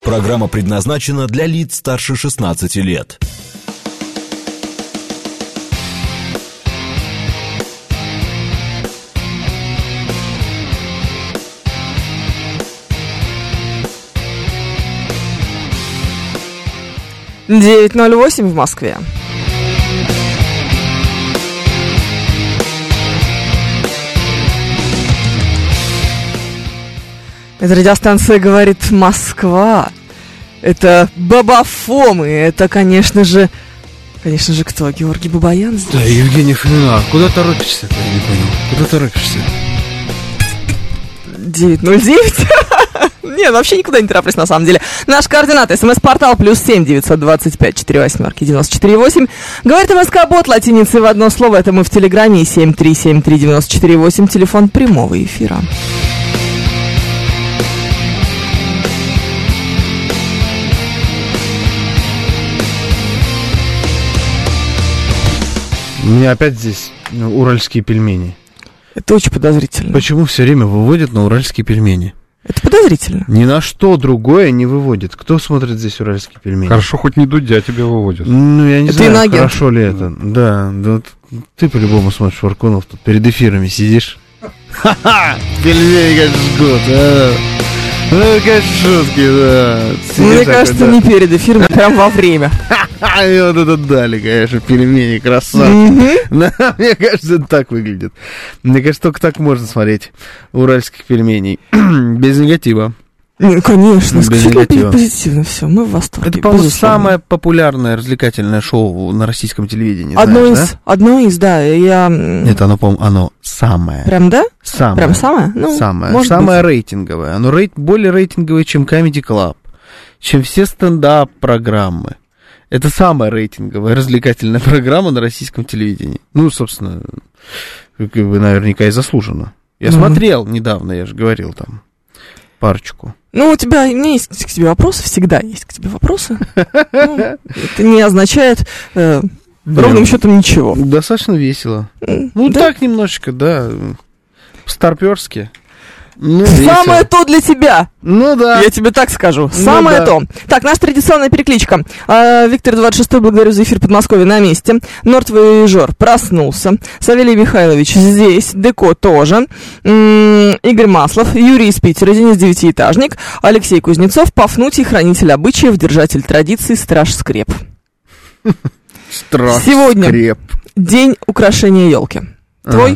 Программа предназначена для лиц старше 16 лет. Девять 08 в Москве. Это радиостанция «Говорит Москва». Это Бабафомы. Это, конечно же, кто? Георгий Бабаян здесь? Да, Евгений Фомина. Куда торопишься? Я не понял. Куда торопишься? 909. Нет, вообще никуда не тороплюсь, на самом деле. Наш координат. СМС-портал +7 925 48 94 8. Говорит МСК-бот латиницей в одно слово. Это мы в Телеграме. 7373948. Телефон прямого эфира. У меня опять здесь уральские пельмени. Это очень подозрительно. Почему все время выводят на уральские пельмени? Это подозрительно. Ни на что другое не выводит. Кто смотрит здесь уральские пельмени? Хорошо, хоть не Дудя тебя выводят. Ну, я не это знаю, иноагент. Хорошо ли это. Да, ты по-любому смотришь, Варкунов, тут перед эфирами сидишь. Ха-ха! Пельмени, конечно, жгут, а. Ну, конечно, шутки, да. Мне кажется, не перед эфиром, а прям во время. И вот это дали, конечно, пельмени, красавцы. Мне кажется, это так выглядит. Мне кажется, только так можно смотреть уральских пельменей. Без негатива. Конечно, исключительно позитивно все, мы в восторге. Это, по-моему, самое популярное развлекательное шоу на российском телевидении. Одно из, да. Это оно, по-моему, оно самое. Прям, да? Самое. Прям самое? Ну, самое рейтинговое. Оно более рейтинговое, чем Comedy Club, чем все стендап-программы. Это самая рейтинговая развлекательная программа на российском телевидении. Ну, собственно, наверняка и заслуженно. Я смотрел недавно, я же говорил там парочку. Ну, у меня есть к тебе вопросы, всегда есть к тебе вопросы. Это не означает ровным счетом ничего. Достаточно весело. Ну, так немножечко, да, старперски. Ну, самое то для тебя. Ну да. Я тебе так скажу. Самое то. Так, наша традиционная перекличка. Виктор 26-й, благодарю за эфир Подмосковье на месте. Нортвоежор проснулся. Савелий Михайлович здесь. Деко тоже. Игорь Маслов. Юрий из Питера. Денис Девятиэтажник. Алексей Кузнецов. Пафнутий, хранитель обычаев, держатель традиций, страж скреп. Страж скреп. Сегодня день украшения елки. Твой?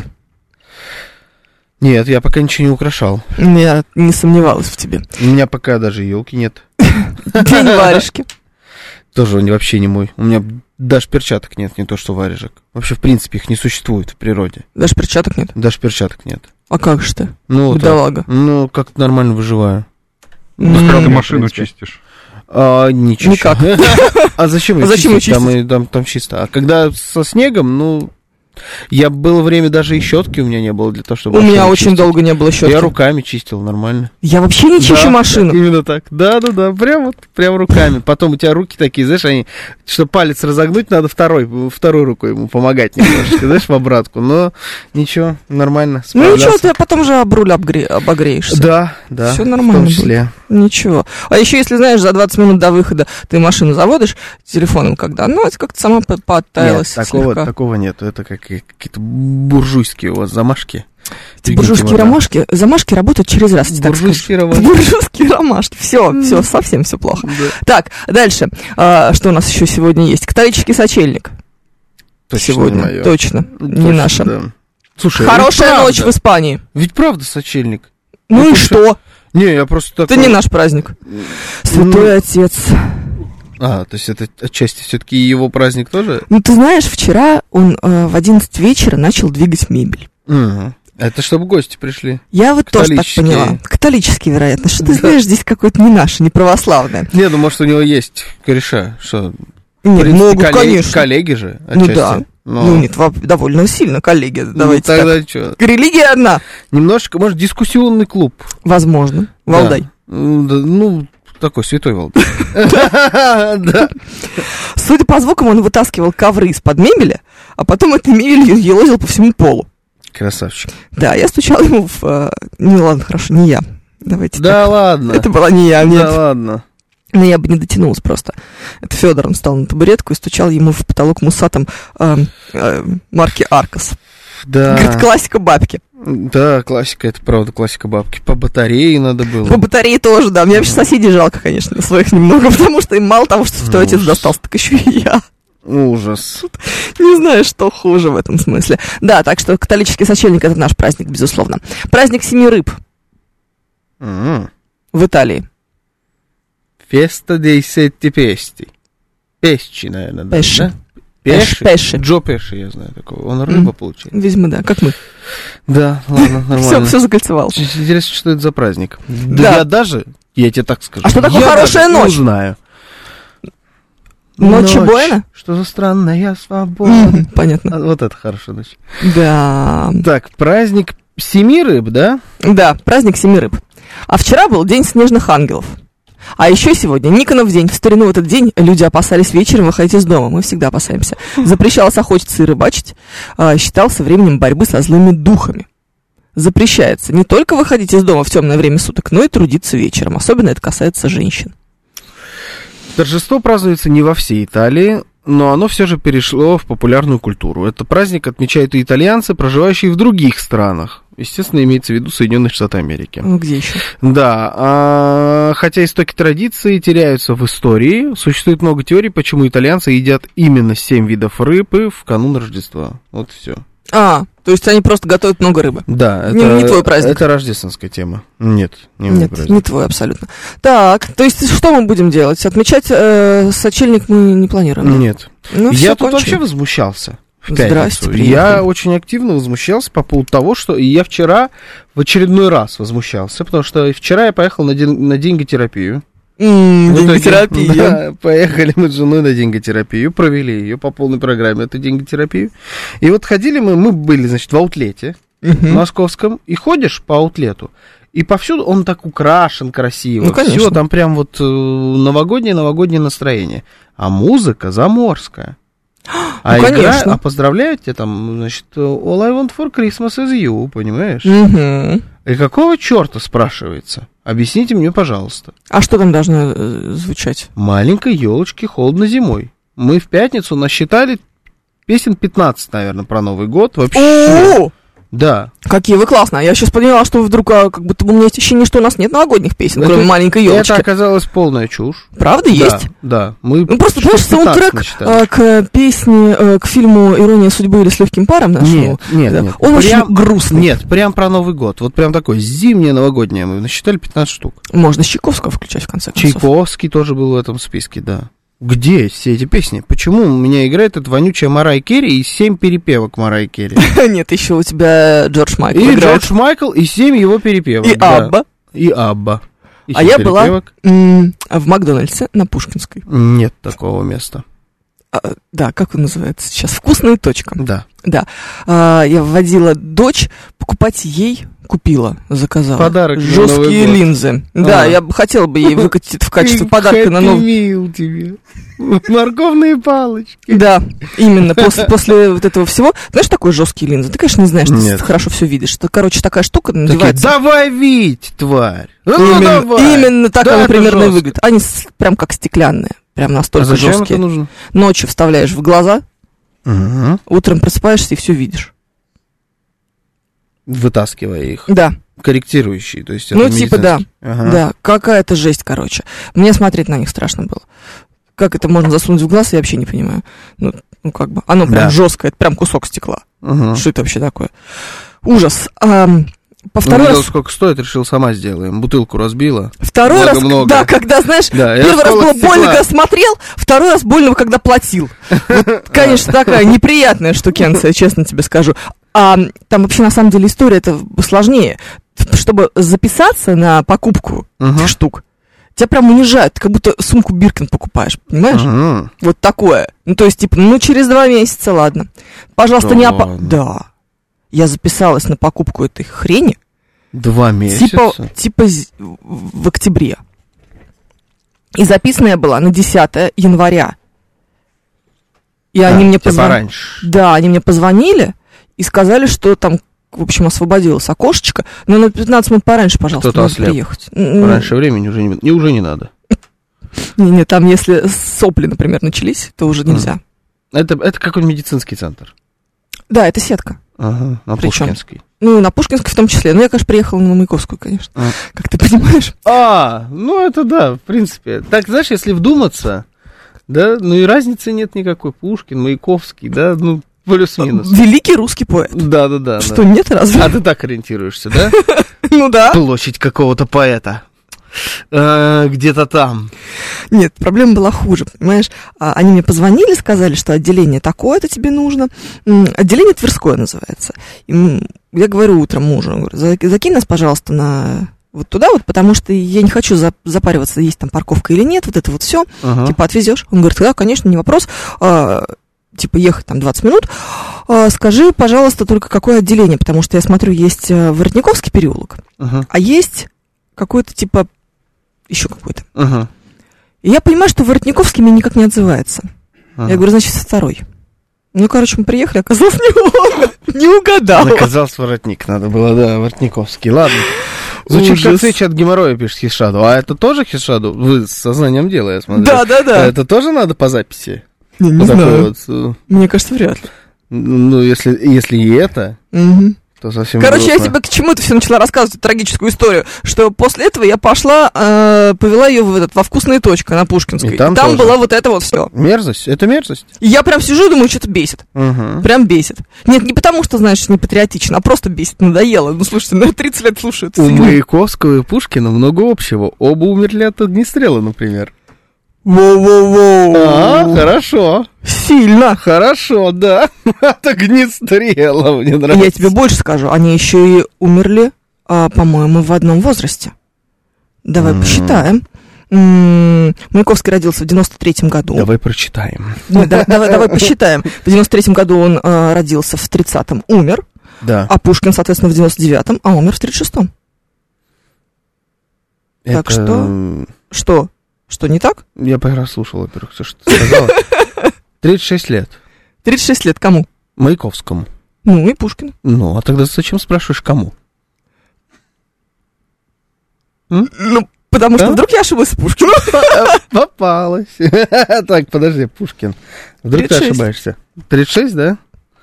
Нет, я пока ничего не украшал. Я не сомневалась в тебе. У меня пока даже елки нет. День варежки. Тоже вообще не мой. У меня даже перчаток нет, не то что варежек. Вообще, в принципе, их не существует в природе. Даже перчаток нет? Даже перчаток нет. А как же ты? Бедолага. Ну, как-то нормально выживаю. Как ты машину чистишь? Ничего. Никак. А зачем ее чистить? Там чисто. А когда со снегом, было время, даже и щетки у меня не было для того, чтобы... У меня очень долго не было щетки. Я руками чистил, нормально. Я вообще не чищу машину. Именно так. Да, прям руками. Потом у тебя руки такие, знаешь, чтобы палец разогнуть, надо второй рукой ему помогать немножечко, знаешь, в обратку. Но ничего, нормально. Ну ничего, ты потом же об руль обогреешься. Да. Все нормально. В том числе. Ничего. А еще, если, знаешь, за 20 минут до выхода ты машину заводишь телефоном, когда, это как-то сама подтаялась. Нет, такого нету. Это какие-то буржуйские у вас замашки. Эти буржуйские замашки работают через раз. Буржуйские ромашки. Буржуйские ромашки. Все, совсем все плохо. Да. Так, дальше. Что у нас еще сегодня есть? Католический сочельник. Точно сегодня. Точно. Не наша. Да. Слушай, хорошая ночь в Испании. Ведь правда сочельник. Ну и что? Не, я просто... Это не наш праздник. Святой Отец. То есть это отчасти все-таки его праздник тоже? Ну, ты знаешь, вчера он в 11 вечера начал двигать мебель. Это чтобы гости пришли. Я вот тоже так поняла. Католический, вероятно. Что ты знаешь, здесь какое-то не наше, не православное. Не, может, у него есть кореша, что... Нет, могут, конечно. Коллеги же, отчасти. Да. Нет, довольно сильно коллеги. Давайте тогда так. Что? Религия одна. Немножко, может, дискуссионный клуб. Возможно. Валдай. Такой святой Валдай. Судя по звукам, он вытаскивал ковры из-под мебели, а потом этой мебелью елозил по всему полу. Красавчик. Да, я стучала ему в... ладно, хорошо, не я. Давайте Да так. ладно. Это была не я, нет. Да ладно. Но я бы не дотянулась просто. Это Федор, он встал на табуретку и стучал ему в потолок мусатом марки Аркос. Да. Говорит, классика бабки. Да, классика, это правда классика бабки. По батарее надо было. По батарее тоже, да. Мне вообще соседей жалко, конечно, своих немного, потому что им мало того, что второй отец достался, так еще и я. Ужас. Не знаю, что хуже в этом смысле. Да, так что католический сочельник — это наш праздник, безусловно. Праздник семи рыб в Италии. Феста dei sette pesti. Пещи, наверное, да? Пеши. Пеши. Джо Пеши, я знаю такого. Он рыба получает. Видимо, да, как мы. Да, ладно, нормально. Все закольцевал. Интересно, что это за праздник. Да. Я тебе так скажу. А что такое хорошая ночь? Не знаю. Ночь Буэна? Что за странная свобода. Понятно. Вот это хорошая ночь. Да. Так, праздник семи рыб, да? Да, праздник семи рыб. А вчера был День снежных ангелов. А еще сегодня Никонов день. В старину в этот день люди опасались вечером выходить из дома. Мы всегда опасаемся. Запрещалось охотиться и рыбачить. Считался временем борьбы со злыми духами. Запрещается не только выходить из дома в темное время суток, но и трудиться вечером. Особенно это касается женщин. Торжество празднуется не во всей Италии, но оно все же перешло в популярную культуру. Этот праздник отмечают и итальянцы, проживающие в других странах. Естественно, имеется в виду Соединенные Штаты Америки. Ну, где еще? Да, хотя истоки традиции теряются в истории, существует много теорий, почему итальянцы едят именно 7 видов рыбы в канун Рождества. Вот все. То есть они просто готовят много рыбы. Да, не твой праздник. Это рождественская тема. Нет, не твой абсолютно. Так, то есть что мы будем делать? Отмечать сочельник мы не планируем? Нет. Ну, я тут вообще возмущался. Здрасте, я очень активно возмущался по поводу того, что я вчера в очередной раз возмущался, потому что вчера я поехал на деньготерапию. Деньготерапия. Да, поехали мы с женой на деньготерапию, провели ее по полной программе, эту деньготерапию. И вот ходили мы были, значит, в аутлете московском, и ходишь по аутлету, и повсюду он так украшен красиво. Ну, конечно. Все, там прям вот новогоднее настроение. А музыка заморская. А поздравляют тебя там, значит, All I want for Christmas is you, понимаешь? И какого черта, спрашивается? Объясните мне, пожалуйста. А что там должно звучать? Маленькой елочки холодно зимой. Мы в пятницу насчитали песен 15, наверное, про Новый год. Вообще. Да. Какие вы классные. Я сейчас поняла, что вдруг как будто у меня есть ощущение, что у нас нет новогодних песен, кроме маленькой елочки. Это оказалось полная чушь. Правда, есть? Да. Мы просто, понимаешь, саундтрек к песне, к фильму «Ирония судьбы» или «С легким паром» нашему. Нет. Он очень грустный. Нет, прям про Новый год. Вот прям такой зимнее новогоднее. Мы насчитали 15 штук. Можно Чайковского включать, в конце концов. Чайковский тоже был в этом списке, да. Где все эти песни? Почему у меня играет эта вонючая Марай Керри и 7 перепевок Марай Керри? Нет, еще у тебя Джордж Майкл и играет. Джордж Майкл, и 7 его перепевок. И Абба. И Абба. А я была в Макдональдсе на Пушкинской. Нет такого места. Да, как он называется сейчас? «Вкусная точка». Да. Я вводила дочь, покупать ей заказала. Подарок. Жесткие линзы. Да, я хотела бы ей выкатить это в качестве подарка на Новый Мил тебе. Морковные палочки. Да, именно. После вот этого всего. Знаешь, такой жесткие линзы? Ты, конечно, не знаешь, ты хорошо все видишь. Что, короче, такая штука надевается. Давай видь, тварь. Именно так она примерно и выглядит. Они прям как стеклянные. Прям настолько жесткие. Зачем это нужно? Ночью вставляешь в глаза, утром просыпаешься и все видишь. Вытаскивая их. Да. Корректирующие, то есть это типа, да. Да, какая-то жесть, короче. Мне смотреть на них страшно было. Как это можно засунуть в глаз, я вообще не понимаю. Ну как бы, оно прям жесткое, это прям кусок стекла. Что это вообще такое? Ужас. По второй раз... сколько стоит, решил, сама сделаем. Бутылку разбила. Второй раз, да, когда, знаешь, первый раз было больно, когда смотрел, второй раз больно, когда платил. Вот, конечно, такая неприятная штукенция, честно тебе скажу. А там вообще, на самом деле, история это сложнее. Чтобы записаться на покупку этих штук, тебя прям унижают, как будто сумку Биркин покупаешь, понимаешь? Вот такое. Ну, то есть, типа, через 2 месяца, ладно. Пожалуйста, не Да. Я записалась на покупку этой хрени. 2 месяца? Типа в октябре. И записана я была на 10 января. И они мне позвонили. Да, они мне позвонили и сказали, что там, в общем, освободилось окошечко. Но на 15 минут пораньше, пожалуйста, надо приехать. Раньше времени уже не надо. Не, там если сопли, например, начались, то уже нельзя. Это какой-то медицинский центр? Да, это сетка. Ага, на Причём? Пушкинской. Ну, на Пушкинской в том числе. Ну, я, конечно, приехала на Маяковскую, конечно. Как ты понимаешь. Ну это да, в принципе. Так, знаешь, если вдуматься, да, ну и разницы нет никакой. Пушкин, Маяковский, да, ну, плюс-минус. Великий русский поэт. Да. Что, нет, разве? А ты так ориентируешься, да? Ну да. Площадь какого-то поэта. Где-то там. Нет, проблема была хуже, понимаешь? Они мне позвонили, сказали, что отделение такое-то тебе нужно. Отделение Тверское называется. И я говорю утром мужу, говорю, закинь нас, пожалуйста, на вот туда вот, потому что я не хочу запариваться, есть там парковка или нет, вот это вот все. Типа, отвезешь? Он говорит, да, конечно, не вопрос. Типа, ехать там 20 минут. Скажи, пожалуйста, только какое отделение, потому что я смотрю, есть Воротниковский переулок, а есть какой-то типа еще какой-то. И я понимаю, что Воротниковский мне никак не отзывается. Я говорю, значит, второй. Ну, короче, мы приехали, оказалось, не угадал. Оказался Воротник, надо было, да, Воротниковский. Ладно. Звучит как свечи от геморроя, пишет Хишаду. А это тоже Хишаду? Вы с сознанием дела, я смотрю. Да. Это тоже надо по записи? Не знаю. Мне кажется, вряд ли. Ну, если и это... то совсем Короче, грустно. я тебе к чему-то все начала рассказывать трагическую историю, что после этого я пошла, повела ее во вкусные точки на Пушкинской. И там было вот это вот все. Мерзость? Это мерзость? И я прям сижу и думаю, что-то бесит. Прям бесит. Нет, не потому что, знаешь, не патриотично, а просто бесит, надоело. Ну, слушайте, я 30 лет слушаю это. У Маяковского и Пушкина много общего. Оба умерли от огнестрела, например. Воу-воу-воу. Хорошо. Сильно. Хорошо, да. От огнестрела, мне нравится. Я тебе больше скажу, они еще и умерли, по-моему, в одном возрасте. Давай посчитаем. Маяковский родился в 93-м году. Давай прочитаем. Давай посчитаем. В 93-м году он родился, в 30-м умер. Да. А Пушкин, соответственно, в 99-м, а умер в 36-м. Так что? Что? Что, не так? Я прослушал, во-первых, все, что ты сказала. 36 лет. 36 лет кому? Маяковскому. Ну, и Пушкину. Ну, а тогда зачем спрашиваешь, кому? Ну, потому что вдруг я ошиблась с Пушкиным. Попалась. Так, подожди, Пушкин. Вдруг ты ошибаешься. 36, да?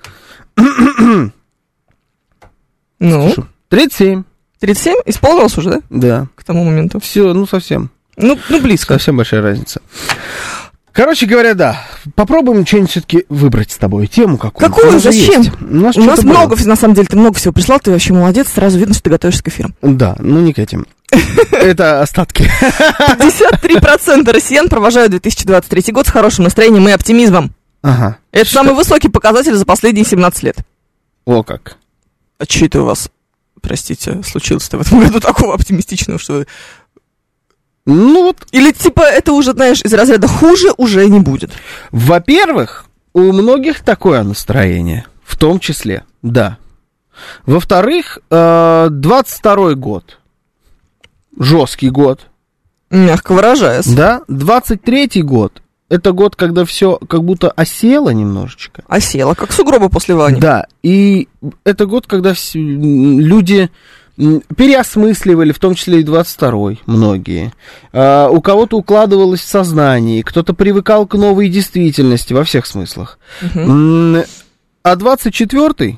Ну? 37. 37? Исполнилось уже, да? Да. К тому моменту. Все, ну, совсем. Ну, близко. Совсем большая разница. Короче говоря, да. Попробуем что-нибудь все-таки выбрать с тобой. Тему какую-то. Какую? Зачем? У нас много, на самом деле, ты много всего прислал, ты вообще молодец, сразу видно, что ты готовишься к эфирам. Да, ну не к этим. Это остатки. 53% россиян провожают 2023 год с хорошим настроением и оптимизмом. Ага. Это самый высокий показатель за последние 17 лет. О, как. А что это у вас, простите, случилось-то в этом году такого оптимистичного, что вы... Ну вот. Или типа это уже, знаешь, из разряда хуже уже не будет? Во-первых, у многих такое настроение, в том числе, да. Во-вторых, 22-й год. Жесткий год. Мягко выражаясь. Да, 23-й год. Это год, когда все как будто осело немножечко. Осело, как сугробы после Вани. Да, и это год, когда люди переосмысливали, в том числе и 22-й, многие. У кого-то укладывалось в сознание, кто-то привыкал к новой действительности во всех смыслах. А 24-й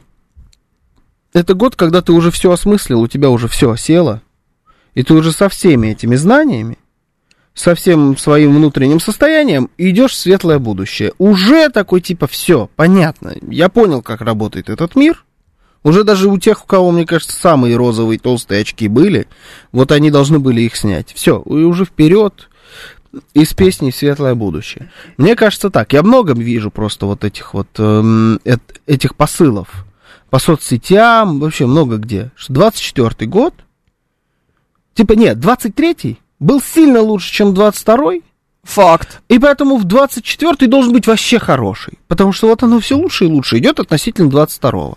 это год, когда ты уже все осмыслил, у тебя уже все осело, и ты уже со всеми этими знаниями, со всем своим внутренним состоянием идешь в светлое будущее. Уже такой типа все, понятно, я понял, как работает этот мир. Уже даже у тех, у кого, мне кажется, самые розовые толстые очки были, вот они должны были их снять. Все, и уже вперед из песни в светлое будущее. Мне кажется так. Я много вижу просто вот этих вот этих посылов по соцсетям, вообще много где. Что 24-й год, типа нет, 23-й был сильно лучше, чем 22-й. Факт. И поэтому в 24-й должен быть вообще хороший. Потому что вот оно все лучше и лучше идет относительно 22-го.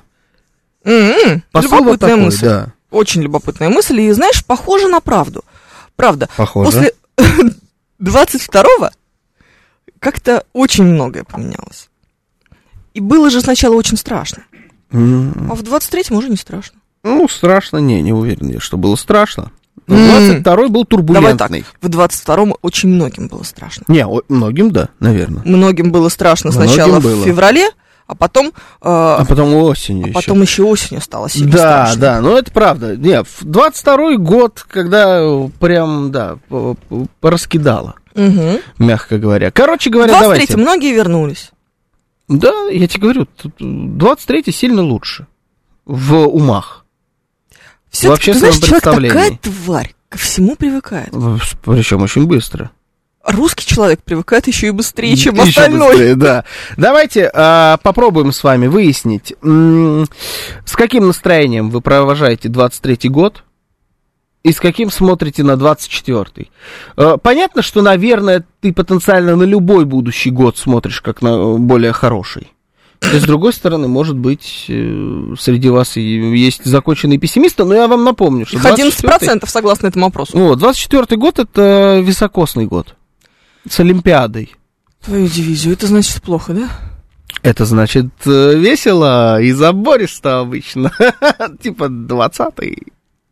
Любопытная мысль. Да. Очень любопытная мысль. И, знаешь, похоже на правду. Правда. Похоже. После 22-го как-то очень многое поменялось. И было же сначала очень страшно. А в 23-м уже не страшно. Ну, страшно, не уверен я, что было страшно. Но 22-й был Давай так, турбулентный. в 22-м очень многим было страшно. Не, многим, да, наверное. Многим было страшно Многим сначала было. в феврале, а потом... А потом осенью потом еще осенью стало сильно Да, страшно. да, ну это правда. Не, 22-й год, когда прям, да, пораскидало, Угу. мягко говоря. Короче В говоря, 23-м давайте. многие вернулись. Да, я тебе говорю, 23-й сильно лучше в умах. Все-таки, ты общественном знаешь, человек такая представлении. тварь, ко всему привыкает. Причем очень быстро. Русский человек привыкает еще и быстрее, чем Ещё остальной. быстрее, да. Давайте попробуем с вами выяснить, с каким настроением вы провожаете 23-й год и с каким смотрите на 24-й. Понятно, что, наверное, ты потенциально на любой будущий год смотришь как на более хороший. То есть, с другой стороны, может быть, среди вас и есть законченные пессимисты, но я вам напомню, что Их 11% согласно этому опросу. Вот, 24-й год — это високосный год с Олимпиадой. Твою дивизию, это значит плохо, да? Это значит весело и забористо обычно. Типа 20-й.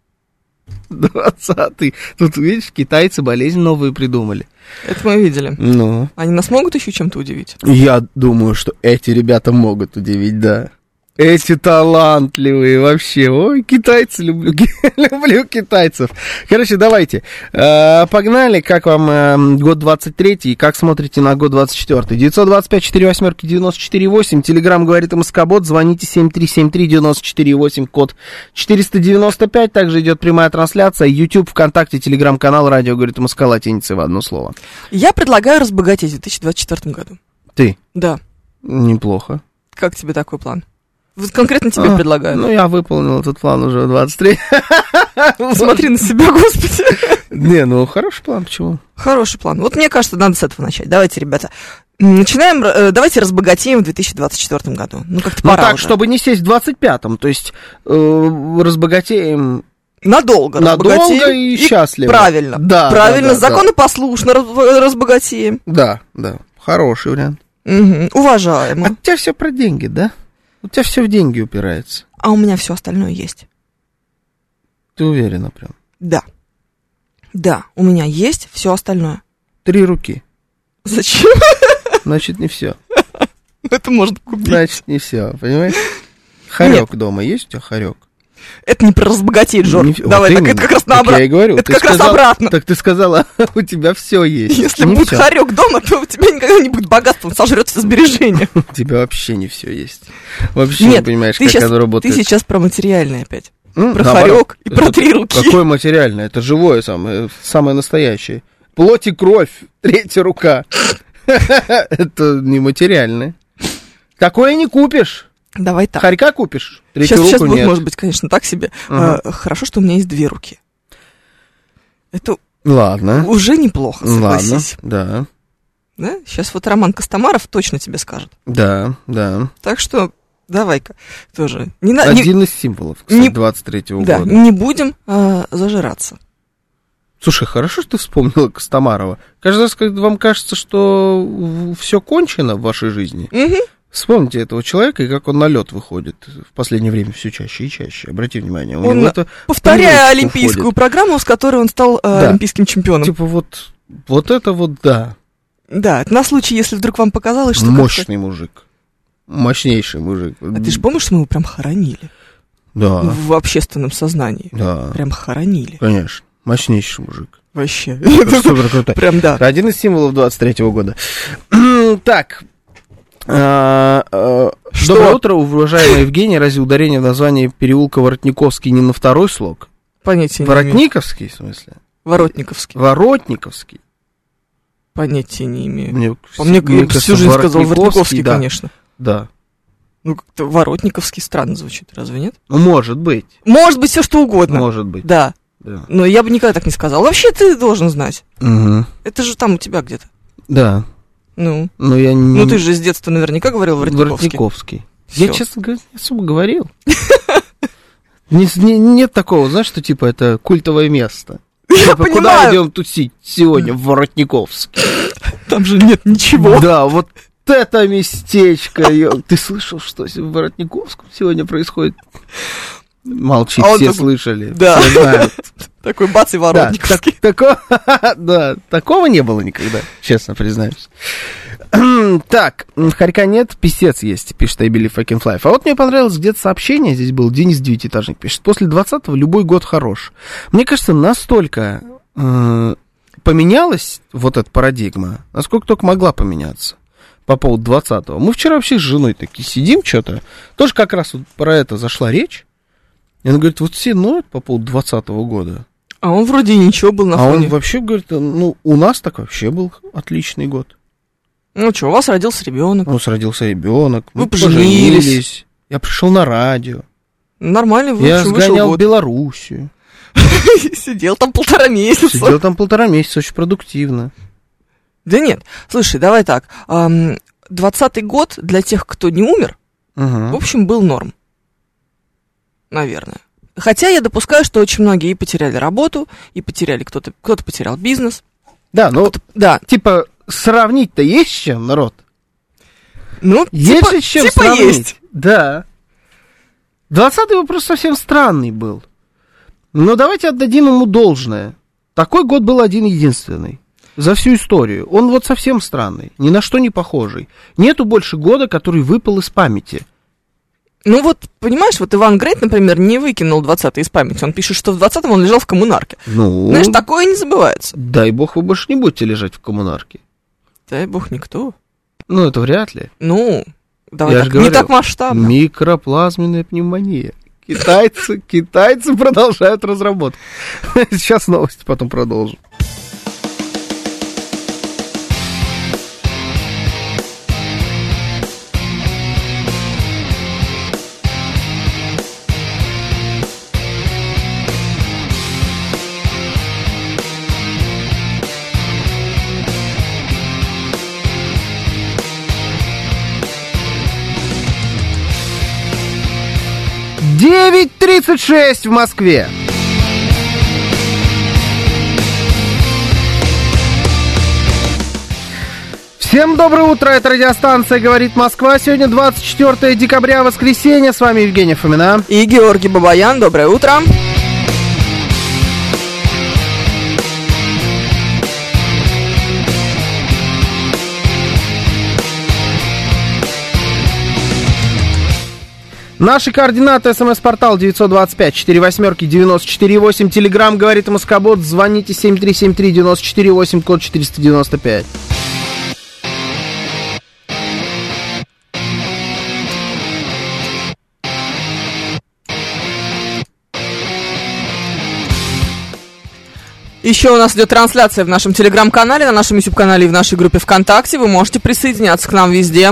20-й. Тут, видишь, китайцы болезнь новую придумали. Это мы видели. Ну, Они нас могут еще чем-то удивить? я думаю, что эти ребята могут удивить, да. Эти талантливые вообще. Ой, китайцы, люблю китайцев. Короче, давайте. Погнали. Как вам год 23-й и как смотрите на год 24-й? 925-48-94-8. Телеграм говорит МСК-бот. Звоните 7373-94-8, код 495. Также идет прямая трансляция. YouTube, ВКонтакте, Телеграм-канал, радио говорит МСК, латиницей в одно слово. Я предлагаю разбогатеть в 2024 году. Ты? Да. Неплохо. Как тебе такой план? Вот конкретно тебе предлагаю. Ну, я выполнил этот план уже в 23. Смотри на себя, господи. Не, ну, хороший план, почему? Хороший план. Вот мне кажется, надо с этого начать. Давайте, ребята, начинаем, давайте разбогатеем в 2024 году. Ну, как-то Ну, пора так, уже. чтобы не сесть в 25-м, то есть разбогатеем Надолго разбогатеем. и счастливо. Правильно. Да, правильно, да, да, законопослушно разбогатеем. да, да, хороший вариант. Угу. Уважаемо. А у тебя все про деньги, да? У тебя все в деньги упирается. А у меня все остальное есть. Ты уверена прям? Да. Да, у меня есть все остальное. 3 руки. Зачем? Значит, не все. Это можно купить. Значит, не все, понимаешь? Хорек дома есть у тебя, хорек? Это не про разбогатеть, Жор. Не- Давай, вот так именно. это как раз Так я наоборот. и говорю. Это Ты как раз сказала- обратно. Так ты сказала, у тебя все есть. Если Не будет всё. хорек дома, то у тебя никогда не будет богатства, он сожрет все сбережения. У тебя вообще не все есть. Вообще Нет, не понимаешь, ты как щас- оно работает. Ты сейчас про материальное опять. Про Наоборот. хорек и про Это 3 руки. Какое материальное? Это живое самое настоящее. Плоть и кровь, 3-я рука. Это не материальное. Такое не купишь. Давай так. Хорька купишь, 3-ю Сейчас руку будет, нет. может быть, конечно, так себе. Ага. Хорошо, что у меня есть 2 руки. Это Ладно, уже неплохо, ладно, согласись. да, Да? Сейчас вот Роман Костомаров точно тебе скажет. да, да. Так что давай-ка тоже. Не Один из символов, кстати, не- 23-го да, года. не будем зажираться. Слушай, хорошо, что ты вспомнила Костомарова. Каждый раз, когда вам кажется, что все кончено в вашей жизни, Мгм. вспомните этого человека и как он на лед выходит в последнее время все чаще и чаще. Обрати внимание, у Он, него это Повторяя привычка олимпийскую входит. программу, с которой он стал олимпийским чемпионом. Типа вот это вот да, Да, это на случай, если вдруг вам показалось, что мощный мужик, мощнейший мужик. как-то... А ты же помнишь, что мы его прям хоронили? Да, В общественном сознании. да, Прям хоронили. конечно, мощнейший мужик. Вообще. Супер круто. Прям да. Один из символов 23-го года. Так. Доброе утро, уважаемый Евгений. Разве ударение в названии переулка Воротниковский не на второй слог? Понятия не имею. Воротниковский, в смысле? Воротниковский. Воротниковский. Понятия не имею. Мне Я кажется, всю жизнь сказал Воротниковский, да. конечно. Да. Ну, как-то Воротниковский странно звучит, разве нет? Ну, может быть. Может быть, все что угодно. Может быть. Да. Да. Но я бы никогда так не сказал. Вообще ты должен знать. Мгм. Это же там у тебя где-то. Да. Ну. Но я не... Ну ты же с детства наверняка говорил Воротниковский. Воротниковский. Всё. Я, честно говоря, не особо говорил. Нет такого, знаешь, что типа это культовое место. Я Типа, куда понимаю. идем тусить сегодня? В Воротниковский. Там же нет ничего. Да, вот это местечко. Ты слышал, что в Воротниковском сегодня происходит? Молчи, А он все такой, слышали, да. все знают. Такой бац и Да, воротниковский. да, такого не было никогда, честно признаюсь. Так, хорька нет, писец есть, пишет I Believe I Can Fly. А вот мне понравилось где-то сообщение, здесь был Денис Девятиэтажник, пишет, после 20-го любой год хорош. Мне кажется, настолько поменялась вот эта парадигма, насколько только могла поменяться по поводу 20-го. Мы вчера вообще с женой такие сидим что-то, тоже как раз вот про это зашла речь. И он говорит, вот все ноют по поводу 20-го года. А он вроде и ничего был на фоне. А он вообще говорит, ну, у нас так вообще был отличный год. Ну что, у вас родился ребенок. У нас родился ребенок, Вы поженились. Я пришел на радио. Нормально, Я вышел сгонял в год. Белоруссию. Сидел там 1,5 месяца. Сидел там 1,5 месяца, очень продуктивно. Да нет, слушай, давай так. 20-й год для тех, кто не умер, в общем, был норм. Наверное. Хотя я допускаю, что очень многие и потеряли работу, и потеряли кто-то потерял бизнес. Да, ну, Да. типа, сравнить-то есть с чем, народ? Ну, Есть же с чем сравнить. есть. Да. 20-й вопрос совсем странный был. Но давайте отдадим ему должное. Такой год был один-единственный. За всю историю. Он вот совсем странный. Ни на что не похожий. Нету больше года, который выпал из памяти. Ну вот, понимаешь, вот Иван Грейт, например, не выкинул 20-й из памяти. Он пишет, что в 20-м он лежал в коммунарке. Ну, знаешь, такое не забывается. дай бог, вы больше не будете лежать в коммунарке. Дай бог, никто. Ну, это вряд ли. Ну, давай Я так, же говорю, не так масштабно. Микроплазменная пневмония. Китайцы продолжают разработку. Сейчас новости, потом продолжим. Девять 9:36 в Москве. Всем доброе утро, это радиостанция «Говорит Москва». Сегодня 24 декабря, воскресенье. С вами Евгения Фомина. И Георгий Бабаян. Доброе утро. Наши координаты: СМС-портал 925-48-94-8. Телеграм «Говорит Москобот». Звоните 7373-94-8, код 495. Еще у нас идет трансляция в нашем телеграм-канале, на нашем YouTube-канале и в нашей группе ВКонтакте. Вы можете присоединяться к нам везде.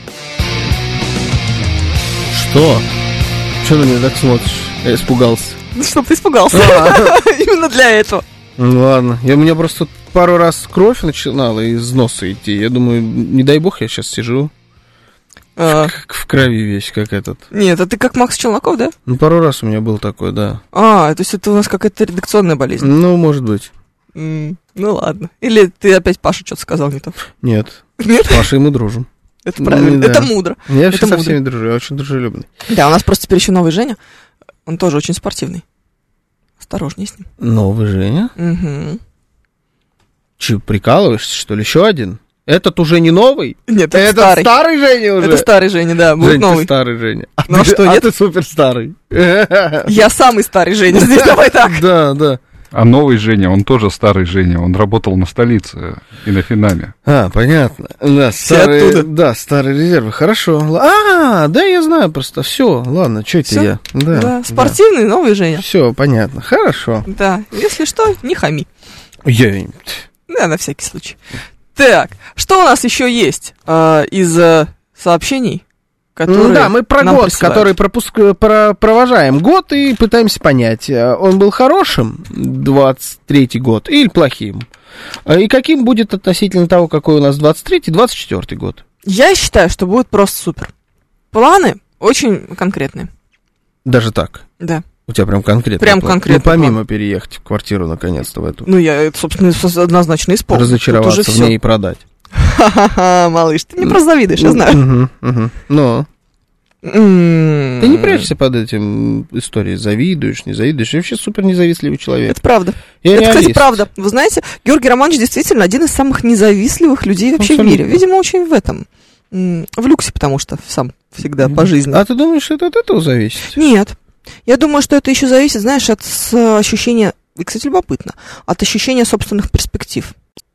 Что? Что на меня так смотришь? Я испугался. Чтоб ты испугался. Именно для этого. Ну ладно. У меня просто пару раз кровь начинала из носа идти. Я думаю, не дай бог, я сейчас сижу в крови весь, как этот. Нет, а ты как Макс Челноков, да? Ну, пару раз у меня был такой, да. То есть это у нас какая-то редакционная болезнь. Ну, может быть. Ну ладно. Или ты опять Паше что-то сказал не то? Нет. Нет? С Пашей мы дружим. Это правильно, Да. это мудро. Я вообще Это со мудро. всеми дружу, я очень дружелюбный. Да, у нас просто теперь еще новый Женя. Он тоже очень спортивный. Осторожней с ним. Новый Женя? Угу. Че, прикалываешься, что ли? Еще один? Этот уже не новый? Нет, Это старый. старый Женя уже? Это старый Женя, да, будет Жень, новый. ты старый Женя. Ну а что, нет? ты супер старый. Я самый старый Женя здесь, давай так. Да, да. А новый Женя, он тоже старый Женя, он работал на столице и на Финаме. Понятно. Да, Все старые, оттуда. да, старые резервы. Хорошо. Да, я знаю просто. Все, ладно, что это Всё? я? Да, спортивный новый Женя. Все, понятно. Хорошо. Да, если что, не хами. Я... Да, на всякий случай. Так, что у нас еще есть из сообщений, которые Да, мы про нам год, присылают? который провожаем год и пытаемся понять, он был хорошим, 23-й год, или плохим. И каким будет относительно того, какой у нас 23-й, 24-й год. Я считаю, что будет просто супер. Планы очень конкретные. Даже так? Да. У тебя прям конкретно. Прям конкретно. Ну, помимо переехать в квартиру, наконец-то, в эту. Ну, я это, собственно, однозначно исполнил. Разочароваться в ней и продать. Ха-ха-ха, малыш, ты мне просто завидуешь, я знаю. Ну, Ты не прячешься под этим историей, завидуешь, не завидуешь. Я вообще супер независтливый человек. Это правда. Я это, реалист. Кстати, правда. Вы знаете, Георгий Романович действительно один из самых независтливых людей вообще Абсолютно. в мире. Видимо, очень в этом. В люксе, потому что сам всегда по жизни. А ты думаешь, что это от этого зависит? Нет. Я думаю, что это еще зависит, знаешь, от ощущения, и, кстати, любопытно, от ощущения собственных перспектив.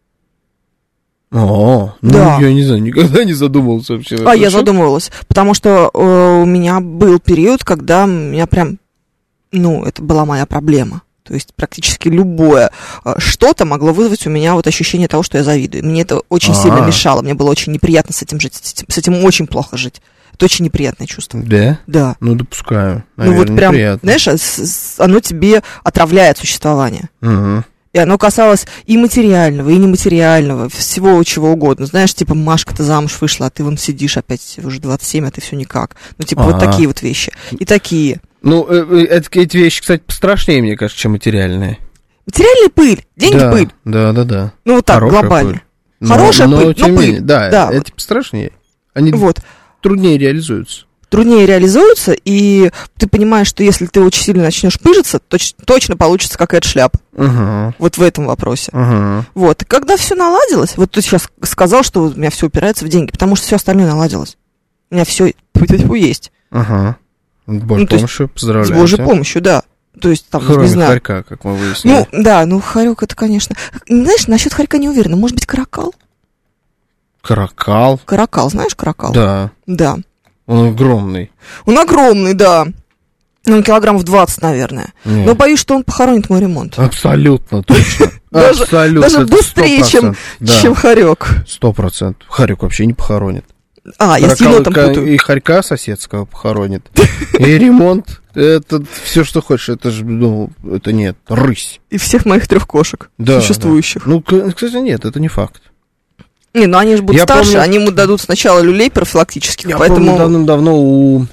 Да. Я не знаю, никогда не задумывался вообще. Я задумывалась, потому что у меня был период, когда меня прям, это была моя проблема. То есть практически любое что-то могло вызвать у меня вот ощущение того, что я завидую. Мне это очень сильно мешало, мне было очень неприятно с этим жить, с этим очень плохо жить. Это очень неприятное чувство. Да? Да. Допускаю. Наверное, вот прям, неприятно. знаешь, оно тебе отравляет существование. Угу. И оно касалось и материального, и нематериального, всего чего угодно. Знаешь, типа, Машка-то замуж вышла, а ты вон сидишь опять уже 27, а ты все никак. Вот такие вот вещи. И такие. Эти вещи, кстати, пострашнее, мне кажется, чем материальные. Материальная пыль, деньги пыль. Да. Вот так, хорошая глобально. Пыль. Хорошая пыль, тем но не менее, пыль. Да, эти пострашнее. Они труднее реализуются. Труднее реализуются, и ты понимаешь, что если ты очень сильно начнешь пыжиться, точно получится какая-то шляпа. Вот в этом вопросе. Вот. И когда все наладилось, вот ты сейчас сказал, что у меня все упирается в деньги, потому что все остальное наладилось. У меня все есть. С Божьей помощью, поздравляю. С Божьей помощью, да. То есть там, кроме не знаю. хорька, как мы выяснили. Хорек это, конечно. Знаешь, насчет хорька не уверена. Может быть, каракал? Каракал? Каракал, знаешь каракал? Да. Да. Он огромный. Он огромный, да. Килограммов 20, наверное. Нет. Но боюсь, что он похоронит мой ремонт. Абсолютно точно. Даже быстрее, чем хорек. 100%. Хорек вообще не похоронит. Я с енотом путаю. И хорька соседского похоронит. И ремонт. Это все, что хочешь. Это же, это нет. Рысь. И всех моих 3 кошек существующих. Кстати, нет, это не факт. Они же будут старше, они ему дадут сначала люлей профилактических, поэтому... Я помню, давным-давно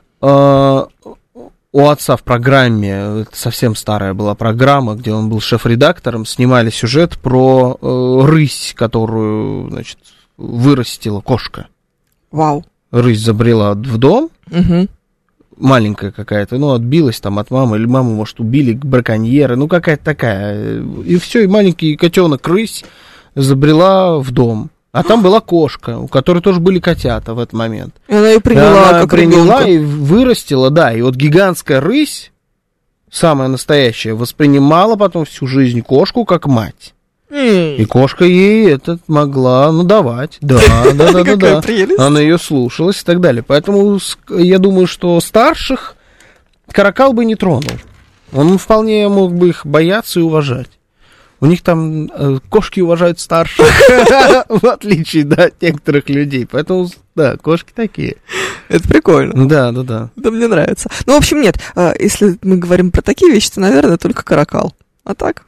у отца в программе, это совсем старая была программа, где он был шеф-редактором, снимали сюжет про рысь, которую, значит, вырастила кошка. Вау. Рысь забрела в дом, маленькая какая-то, отбилась там от мамы, или маму, может, убили браконьеры, какая-то такая. И все, и маленький котенок рысь забрела в дом. А там была кошка, у которой тоже были котята в этот момент. И она ее приняла как ребенка. И вырастила, да. И вот гигантская рысь, самая настоящая, воспринимала потом всю жизнь кошку как мать. И кошка ей это могла давать. Да. Она ее слушалась и так далее. Поэтому я думаю, что старших каракал бы не тронул. Он вполне мог бы их бояться и уважать. У них там кошки уважают старших, в отличие от некоторых людей. Поэтому, да, кошки такие. Это прикольно. Да. Да, мне нравится. В общем, нет, если мы говорим про такие вещи, то, наверное, только каракал. А так?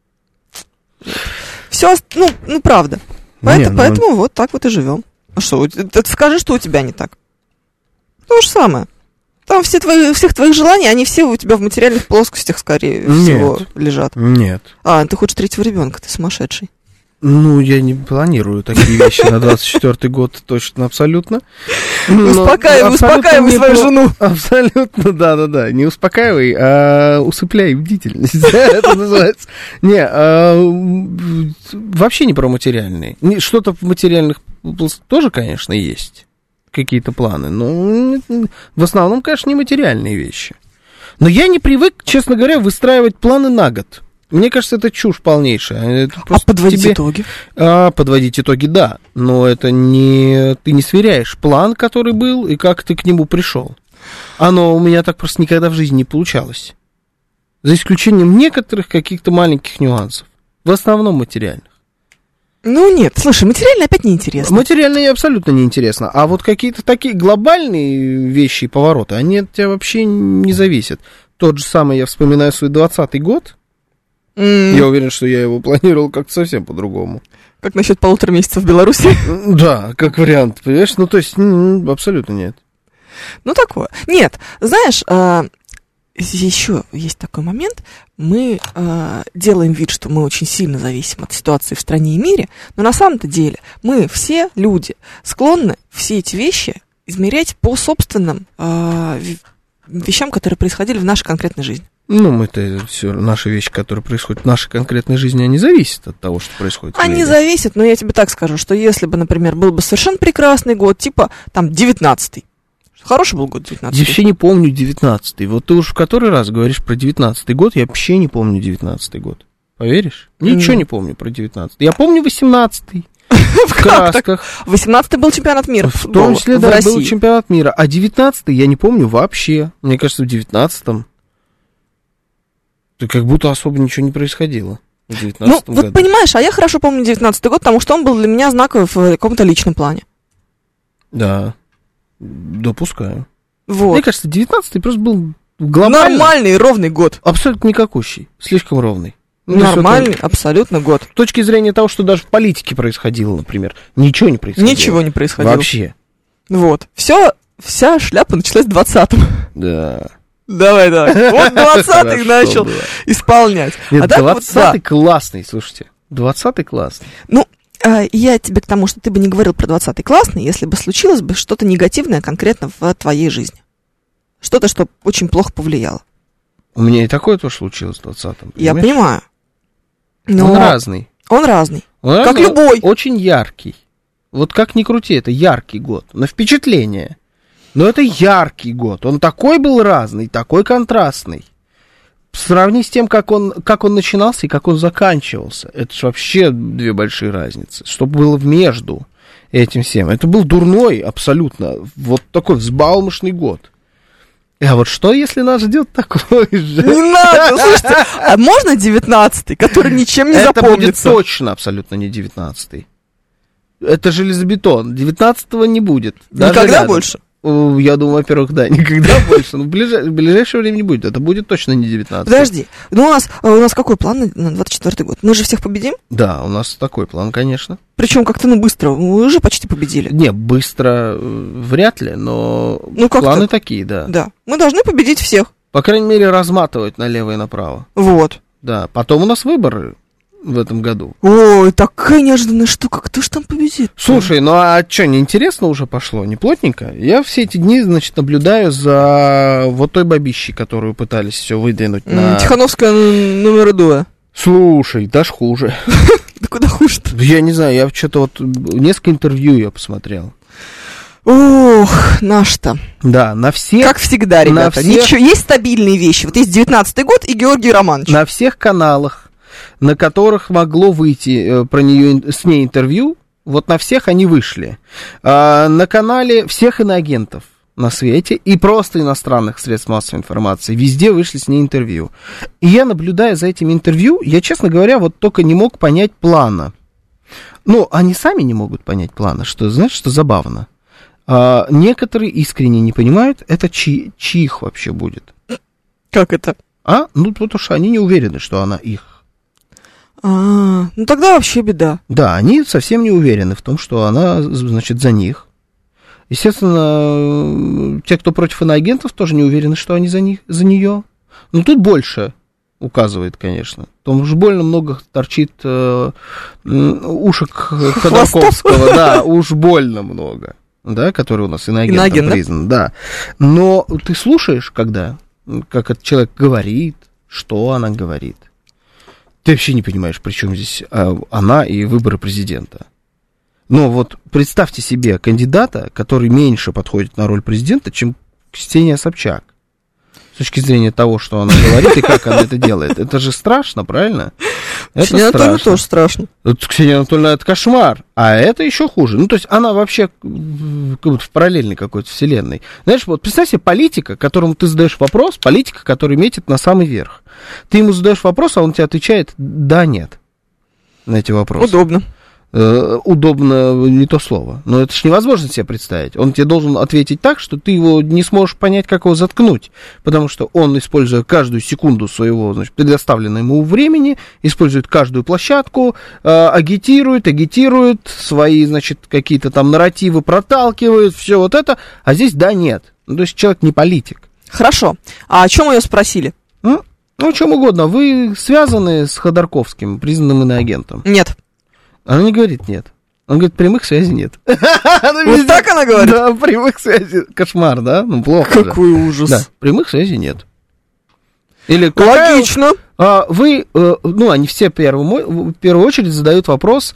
Все, правда. Поэтому вот так вот и живем. А что, скажи, что у тебя не так. То же самое. Там всех твоих желаний, они все у тебя в материальных плоскостях, скорее всего, лежат. Нет. Ты хочешь 3-го ребенка, ты сумасшедший. Я не планирую такие вещи на 24-й год, точно, абсолютно. Успокаивай свою жену. Абсолютно, да. Не успокаивай, а усыпляй бдительность. Это называется. Вообще не про материальные. Что-то в материальных тоже, конечно, есть. Какие-то планы, но в основном, конечно, нематериальные вещи. Но я не привык, честно говоря, выстраивать планы на год. Мне кажется, это чушь полнейшая. Подводить итоги? Подводить итоги, да. Но это не... Ты не сверяешь план, который был, и как ты к нему пришел. Оно у меня так просто никогда в жизни не получалось. За исключением некоторых каких-то маленьких нюансов. В основном материальных. Нет, слушай, материально опять неинтересно. Материально абсолютно неинтересно. А вот какие-то такие глобальные вещи и повороты, они от тебя вообще не зависят. Тот же самый, я вспоминаю свой 20-й год. Я уверен, что я его планировал как-то совсем по-другому. Как насчет 1,5 месяца в Беларуси? Да, как вариант, понимаешь? То есть, абсолютно нет. Такое. Нет, знаешь, еще есть такой момент. Мы делаем вид, что мы очень сильно зависим от ситуации в стране и мире, но на самом-то деле мы все люди склонны все эти вещи измерять по собственным вещам, которые происходили в нашей конкретной жизни. Ну, это все наши вещи, которые происходят в нашей конкретной жизни, они зависят от того, что происходит в мире. Они зависят, но я тебе так скажу, что если бы, например, был бы совершенно прекрасный год, типа, там, 19-й. Хороший был год 19-й. Я вообще не помню 19-й. Вот ты уж в который раз говоришь про 19-й год, я вообще не помню 19-й год. Поверишь? Ничего не помню про 19-й. Я помню 18-й. В красках. 18-й был чемпионат мира. В том числе, да, был чемпионат мира. А 19-й я не помню вообще. Мне кажется, в 19-м как будто особо ничего не происходило. В 19-м году. Вот понимаешь, а я хорошо помню 19-й год, потому что он был для меня знаковый в каком-то личном плане. Да, допускаю. Вот. Мне кажется, 19-й просто был глобально... Нормальный, ровный год. Абсолютно никакущий, слишком ровный. Нормальный, абсолютно год. С точки зрения того, что даже в политике происходило, например, ничего не происходило. Ничего не происходило. Вообще. Вот. Вся шляпа началась в 20-м. Да. Давай. Вот 20-й начал исполнять. Нет, 20-й классный, слушайте. 20-й классный. Ну, я тебе к тому, что ты бы не говорил про 20-й классный, если бы случилось бы что-то негативное конкретно в твоей жизни. Что-то, что очень плохо повлияло. У меня и такое тоже случилось в 20-м. Я понимаю. Но он разный. Он разный. Как любой. Очень яркий. Вот как ни крути, это яркий год. На впечатление. Но это яркий год. Он такой был разный, такой контрастный. Сравни с тем, как он начинался и как он заканчивался. Это же вообще две большие разницы. Что было между этим всем. Это был дурной абсолютно. Вот такой взбалмошный год. А вот что, если нас ждет такой же? Не надо, слушайте, а можно 19-й, который ничем не запомнится? Это будет точно абсолютно не 19-й. Это железобетон. 19-го не будет. Никогда больше? Я думаю, во-первых, да, никогда больше. Но в ближайшее время не будет. Это будет точно не 19-й. Подожди, ну у нас какой план на 24-й год? Мы же всех победим? Да, у нас такой план, конечно. Причем как-то, быстро. Мы уже почти победили. Не, быстро вряд ли, но планы такие, да. Да, мы должны победить всех. По крайней мере, разматывать налево и направо. Вот. Да, потом у нас выборы в этом году. Ой, такая неожиданная штука, кто ж там победит? Слушай, ну а что, неинтересно уже пошло, не плотненько? Я все эти дни, наблюдаю за вот той бабищей, которую пытались все выдвинуть на... Тихановская номер 2. Слушай, даже хуже. Да куда хуже-то? Я не знаю, я что-то несколько интервью я посмотрел. Ох, наш-то. Да, на всех... Как всегда, ребята. Ничего, есть стабильные вещи. Вот есть 19-й год и Георгий Романович. На всех каналах, на которых могло выйти с ней интервью, вот на всех они вышли. На канале всех иноагентов на свете и просто иностранных средств массовой информации везде вышли с ней интервью. И я, наблюдая за этими интервью, я, честно говоря, вот только не мог понять плана. Ну, они сами не могут понять плана, что, знаешь, что забавно. Некоторые искренне не понимают, это чьих вообще будет. Как это? Ну, потому что они не уверены, что она их. Ну тогда вообще беда. Да, они совсем не уверены в том, что она, значит, за них. Естественно, те, кто против иноагентов, тоже не уверены, что они за нее. Но тут больше указывает, конечно. Там уж больно много торчит ушек Ходорковского. Да, уж больно много. Да, который у нас иноагентом признан. Да. Но ты слушаешь, как этот человек говорит, что она говорит. Ты вообще не понимаешь, при чем здесь она и выборы президента. Но вот представьте себе кандидата, который меньше подходит на роль президента, чем Ксения Собчак. С точки зрения того, что она говорит и как она это делает. Это же страшно, правильно? Ксения Анатольевна тоже страшно. Ксения Анатольевна — это кошмар. А это еще хуже. Ну, то есть она вообще как будто в параллельной какой-то вселенной. Знаешь, вот представь себе политика, которому ты задаешь вопрос, политика, который метит на самый верх. Ты ему задаешь вопрос, а он тебе отвечает «да», «нет» на эти вопросы. Удобно. Удобно не то слово, но это же невозможно себе представить. Он тебе должен ответить так, что ты его не сможешь понять, как его заткнуть, потому что он, используя каждую секунду своего, значит, предоставленного ему времени, использует каждую площадку, агитирует свои, значит, какие-то там нарративы проталкивает, все вот это, а здесь да, нет. Ну, то есть человек не политик. Хорошо. А о чем ее спросили? Ну, о чем угодно. Вы связаны с Ходорковским, признанным иноагентом? Нет. Она не говорит нет. Он говорит, прямых связей нет. Вот так она говорит? Да, прямых связей. Кошмар, да? Ну, плохо. Какой ужас. Да, прямых связей нет. Или Логично. Вы, они все в первую очередь задают вопрос,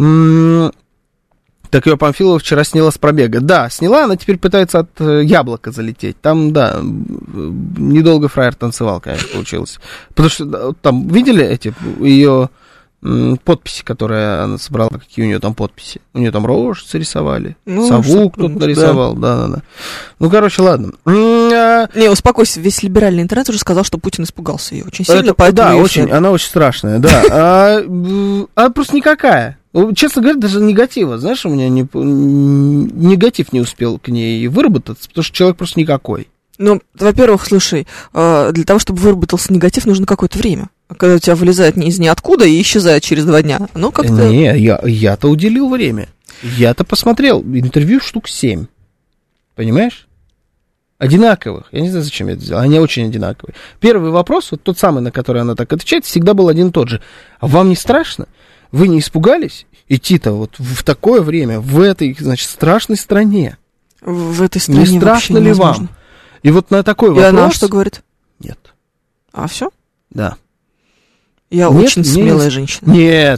так ее Памфилова вчера сняла с пробега. Да, сняла, она теперь пытается от яблока залететь. Там, да, недолго фраер танцевал, конечно, получилось. Потому что там, видели эти ее подписи, которые она собрала, какие у нее там подписи? У нее там рожь рисовали, сову кто-то нарисовал, да. Ну, короче, ладно. Не, успокойся, весь либеральный интернет уже сказал, что Путин испугался ее очень сильно, да, очень, она очень страшная, да. Она просто никакая. Честно говоря, даже негатива, знаешь, у меня негатив не успел к ней выработаться, потому что человек просто никакой. Ну, во-первых, слушай, для того, чтобы выработался негатив, нужно какое-то время. Когда у тебя вылезает из ниоткуда и исчезает через 2 дня. Ну, как-то... Не, я-то уделил время. Я-то посмотрел интервью штук 7. Понимаешь? Одинаковых. Я не знаю, зачем я это сделал. Они очень одинаковые. Первый вопрос, вот тот самый, на который она так отвечает, всегда был один и тот же. А вам не страшно? Вы не испугались идти-то вот в такое время, в этой, значит, страшной стране? В этой стране не страшно ли вам? И вот на такой вопрос... И она что говорит? Нет. А все? Да. Я очень смелая женщина. Нет.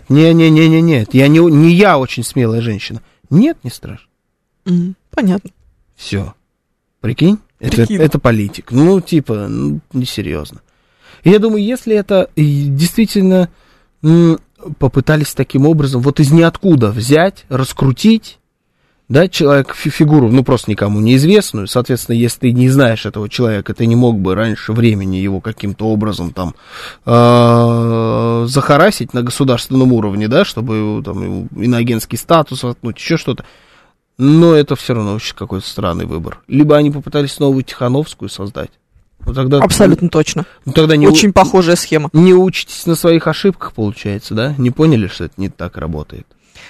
Не я очень смелая женщина. Нет, не страшно. Понятно. Все. Прикинь? Это политик. Ну, типа, несерьезно. И я думаю, если это действительно попытались таким образом вот из ниоткуда взять, раскрутить, да, человек, фигуру, ну, просто никому неизвестную, соответственно, если ты не знаешь этого человека, ты не мог бы раньше времени его каким-то образом там захарасить на государственном уровне, да, чтобы там иноагентский статус воткнуть, еще что-то. Но это все равно очень какой-то странный выбор. Либо они попытались новую Тихановскую создать. Вот тогда, абсолютно точно. Тогда очень похожая схема. Не учитесь на своих ошибках, получается, да? Не поняли, что это не так работает?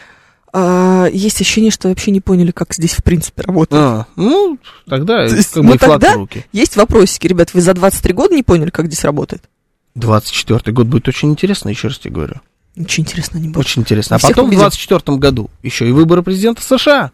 Есть ощущение, что вообще не поняли, как здесь в принципе работает. Ну, тогда как бы флаг в руки. Есть вопросики, ребят, вы за 23 года не поняли, как здесь работает? 24-й год будет очень интересно, еще раз тебе говорю. Очень интересно не будет. Очень интересно. А потом в 24-м году еще и выборы президента США.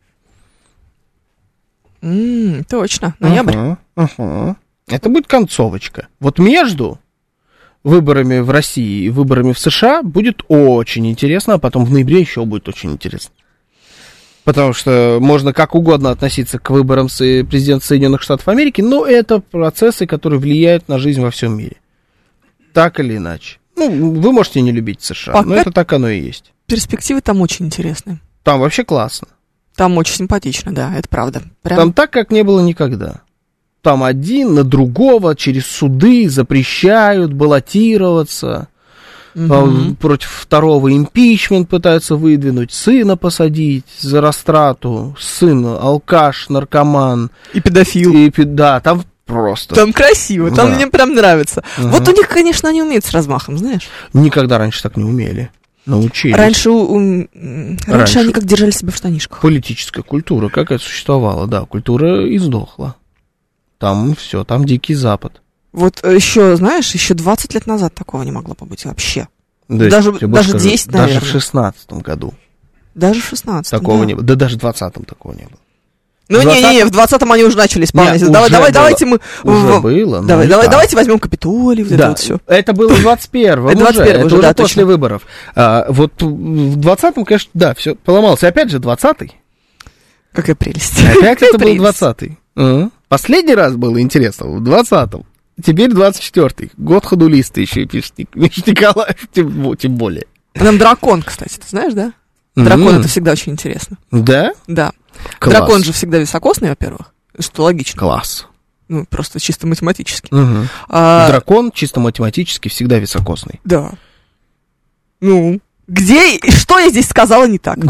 Точно, ноябрь. Это будет концовочка. Вот между выборами в России и выборами в США будет очень интересно, а потом в ноябре еще будет очень интересно. Потому что можно как угодно относиться к выборам президента Соединенных Штатов Америки, но это процессы, которые влияют на жизнь во всем мире. Так или иначе. Ну, вы можете не любить США, но это так оно и есть. Перспективы там очень интересные. Там вообще классно. Там очень симпатично, да, это правда. Там так, как не было никогда. Там один на другого через суды запрещают баллотироваться. Против второго импичмент пытаются выдвинуть, сына посадить за растрату. Сын алкаш, наркоман. И педофил. Да, там просто. Там красиво, там мне прям нравится. Вот у них, конечно, они умеют с размахом, знаешь. Никогда раньше так не умели. Научились. Раньше они как держали себя в штанишках. Политическая культура какая-то существовала, да, культура издохла. Там все, там Дикий Запад. Вот еще, знаешь, еще 20 лет назад такого не могло побыть вообще. Да, даже 10, наверное. Даже в 16-м году. Даже в 16-м, такого не было. Да даже в 20-м такого не было. Ну, не, в 20-м они уже начали исполнять. Давайте мы... Уже было. Давайте возьмем Капитолий, вот это вот все. Это было в 21-м уже. Это уже после выборов. Вот в 20-м, конечно, да, все поломалось. И опять же, 20-й. Какая прелесть. Опять это был 20-й. Последний раз было интересно в 20-м. Теперь 24-й. Год ходулиста еще и пишет Миша Николаев, тем более. Нам дракон, кстати, ты знаешь, да? Дракон это всегда очень интересно. Да? Да. Класс. Дракон же всегда високосный, во-первых, что логично. Класс. Ну, просто чисто математически. Дракон чисто математически всегда високосный. Да. Ну, где и что я здесь сказала не так?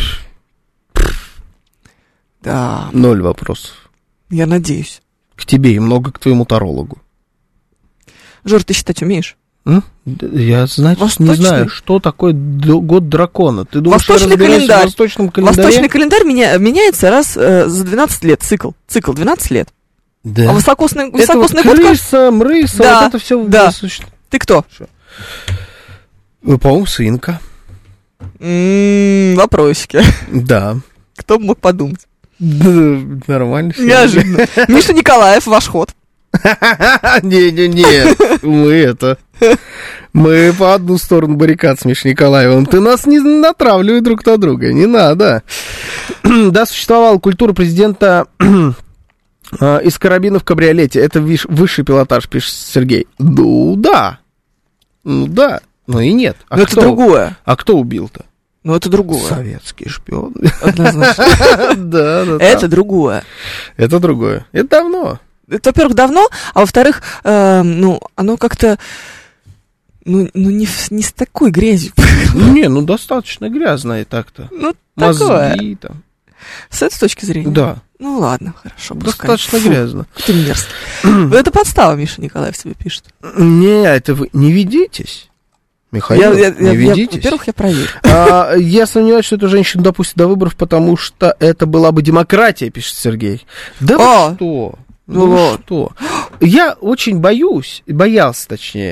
Да. 0 вопросов. Я надеюсь. К тебе и много к твоему тарологу. Жор, ты считать умеешь? Я, значит, не знаю, что такое год дракона. Ты думаешь, Восточный календарь. В восточном календаре? Восточный календарь меняется раз за 12 лет, цикл 12 лет. Да. А высокосный это год... крыса, мрыса, да, вот это все... Да. Ты кто? По-моему, свинка. Вопросики. Да. Кто бы мог подумать? Да, нормально. Неожиданно. Миша Николаев, ваш ход. Не, мы по одну сторону баррикад с Мишей Николаевым. Ты нас не натравливай друг на друга, не надо. Да, существовала культура президента из карабина в кабриолете. Это высший пилотаж, пишет Сергей. Ну да, но и нет. Но это другое. А кто убил-то? Ну, это другое. Советский шпион. Однозначно. Да. Это другое. Это другое. Это давно. Это, во-первых, давно, а во-вторых, оно как-то, не с такой грязью. Не, достаточно грязно и так-то. Такое. Мозги там. С этой точки зрения? Да. Ну, ладно, хорошо. Достаточно грязно. Ты мерзкий. Это подстава, Миша Николаев тебе пишет. Не, это вы не ведитесь. Михаил, не ведитесь. Во-первых, я проверю. Я сомневаюсь, что эту женщину допустят до выборов, потому что это была бы демократия, пишет Сергей. Да вы что? Что? Я очень боялся,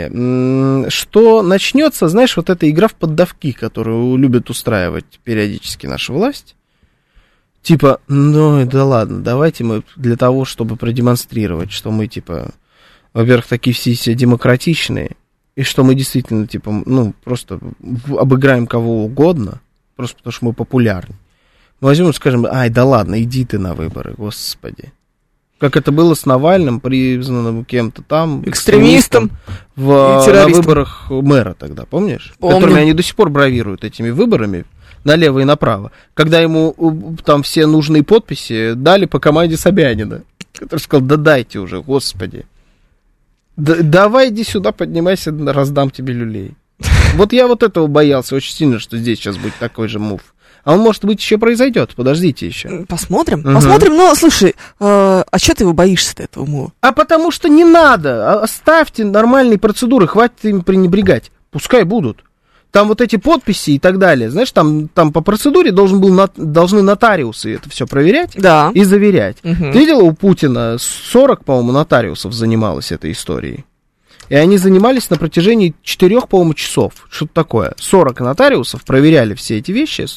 что начнется, знаешь, вот эта игра в поддавки, которую любят устраивать периодически наша власть. Типа, да ладно, давайте мы для того, чтобы продемонстрировать, что мы, во-первых, такие все демократичные, и что мы действительно, просто обыграем кого угодно, просто потому что мы популярны. Мы возьмем и скажем, да ладно, иди ты на выборы, господи. Как это было с Навальным, признанным кем-то там экстремистом на выборах мэра тогда, помнишь? Помню. Которыми они до сих пор бравируют этими выборами налево и направо. Когда ему там все нужные подписи дали по команде Собянина, который сказал, да дайте уже, господи. Давай иди сюда, поднимайся, раздам тебе люлей. Вот я вот этого боялся очень сильно, что здесь сейчас будет такой же мув. А он, может быть, еще произойдет. Подождите еще. Посмотрим. Но, слушай, а что ты его боишься-то, этого мува? А потому что не надо. Оставьте нормальные процедуры, хватит им пренебрегать. Пускай будут. Там вот эти подписи и так далее. Знаешь, там по процедуре должны нотариусы это все проверять и заверять. Ты видела, у Путина 40, по-моему, нотариусов занималось этой историей. И они занимались на протяжении 4, по-моему, часов. Что-то такое. 40 нотариусов проверяли все эти вещи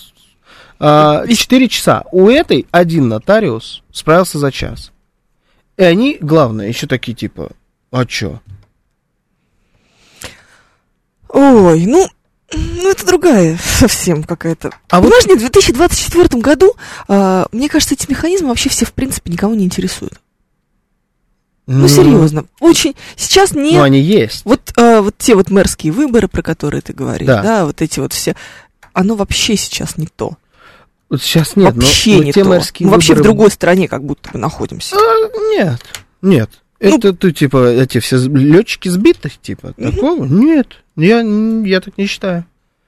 4 часа. У этой один нотариус справился за час. И они, главное, еще такие а чё? Ой, это другая совсем какая-то. Подожди, в 2024 году, мне кажется, эти механизмы вообще все, в принципе, никого не интересуют. Серьезно. Очень. Сейчас нет. Они есть. Вот те мэрские выборы, про которые ты говоришь, да, вот эти все. Оно вообще сейчас не то. Вот сейчас нет, вообще не те то. мэрские Мы вообще выборы... в другой стране как будто бы находимся. Нет. Это эти все летчики сбитых, такого? Нет. Я так не считаю.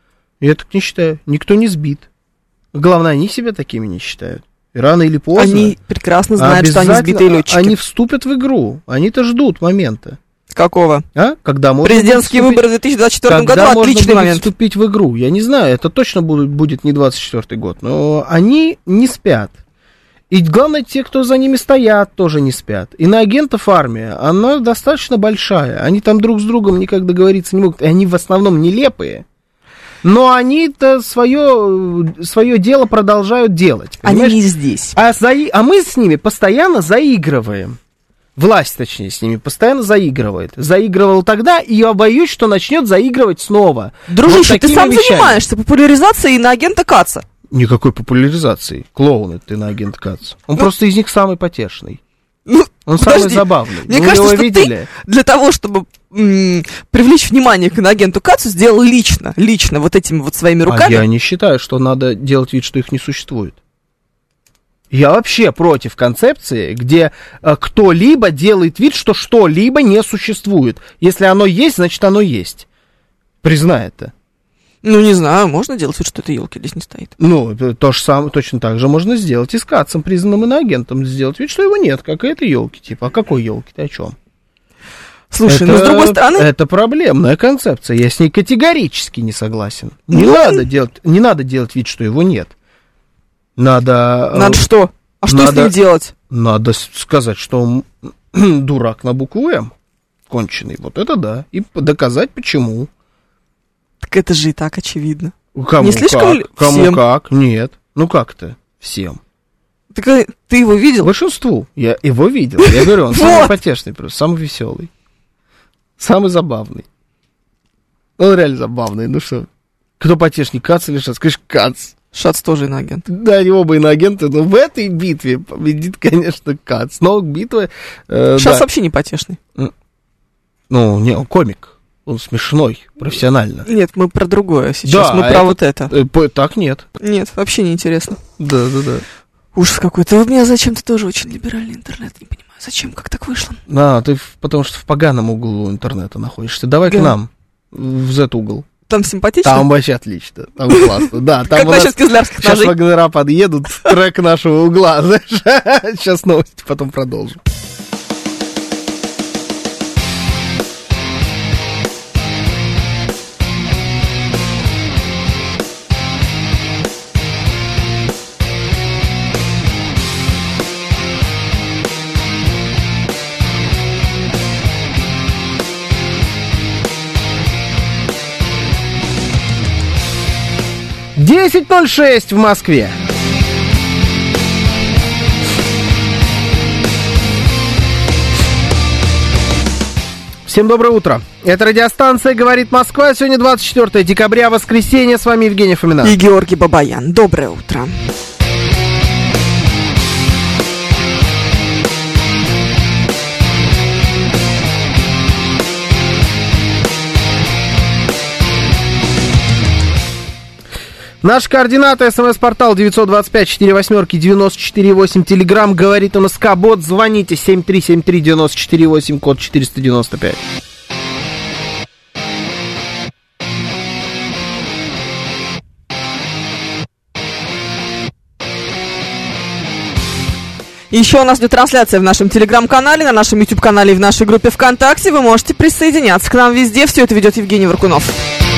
Никто не сбит. Главное, они себя такими не считают. И рано или поздно... Они прекрасно знают, что они сбитые летчики. Они вступят в игру. Они-то ждут момента. Какого? Когда можно президентские выборы в 2024 году отличный момент. Вступить в игру. Я не знаю, это точно будет не 24 год, но они не спят. И главное, те, кто за ними стоят, тоже не спят. Иноагентов армия, она достаточно большая. Они там друг с другом никак договориться не могут. И они в основном нелепые. Но они-то свое дело продолжают делать. Понимаешь? Они не здесь. А мы с ними постоянно заигрываем. Власть, точнее, с ними постоянно заигрывает. Заигрывал тогда, и я боюсь, что начнет заигрывать снова. Дружище, ты сам занимаешься популяризацией иноагента Каца. Никакой популяризации. Клоун это иноагент Кац. Он просто из них самый потешный. Он самый забавный. Мне кажется, что ты для того, чтобы привлечь внимание к иноагенту Кацу, сделал лично вот этими своими руками. А я не считаю, что надо делать вид, что их не существует. Я вообще против концепции, где кто-либо делает вид, что что-либо не существует. Если оно есть, значит оно есть. Признай это. Не знаю, можно делать вид, что этой елки здесь не стоит. То же самое, точно так же можно сделать и с Кацем, признанным иноагентом. Сделать вид, что его нет, как и этой елки. А какой елки? Ты о чем? Слушай, с другой стороны... Это проблемная концепция, я с ней категорически не согласен. Не надо делать вид, что его нет. Надо что? А что с ним делать? Надо сказать, что он дурак на букву М. Конченый. Вот это да. И доказать, почему. Так это же и так очевидно. Кому Не слишком как? ли Кому всем? как? Нет. Ну как-то всем. Ты его видел? Большинству. Я его видел. Я говорю, он самый Вот. потешный, просто самый веселый. Самый забавный. Он реально забавный. Ну что, кто потешней, Кац или Шац? Конечно, Кац. Шац тоже иноагент. Да, они оба иноагенты, но в этой битве победит, конечно, Кац. Но битва... Шац да. вообще не потешный. Ну, не, он комик. Он смешной, профессионально. Нет, мы про другое сейчас. Да, Мы про вот это. Так нет. Нет, вообще не интересно. Да. Ужас какой-то. У меня зачем-то тоже очень либеральный интернет. Не понимаю, зачем, как так вышло? Ты потому что в поганом углу интернета находишься. Давай к Да. нам, в Z-угол. Там симпатично? Там вообще отлично, там классно. Да, там Как у нас насчет кизлярских сейчас ножей? вагнера подъедут, трек нашего угла, знаешь. Сейчас новости, потом продолжим. «10:06 в Москве. Всем доброе утро. Это радиостанция «Говорит Москва». Сегодня 24 декабря, воскресенье. С вами Евгений Фомина. И Георгий Бабаян. Доброе утро. Наши координаты: СМС-портал 925-48-94-8, Телеграм «Говорит МСК», бот, звоните 7373-94-8, код 495. Еще у нас идет трансляция в нашем Телеграм-канале, на нашем YouTube-канале и в нашей группе ВКонтакте. Вы можете присоединяться к нам везде. Все это ведет Евгений Варкунов.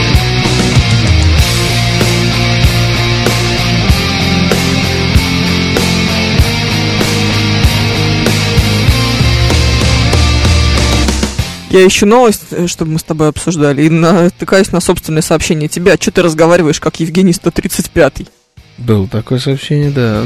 Я ищу новость, чтобы мы с тобой обсуждали, и натыкаюсь на собственное сообщение тебя. Что ты разговариваешь, как Евгений 135-й? Было такое сообщение, да.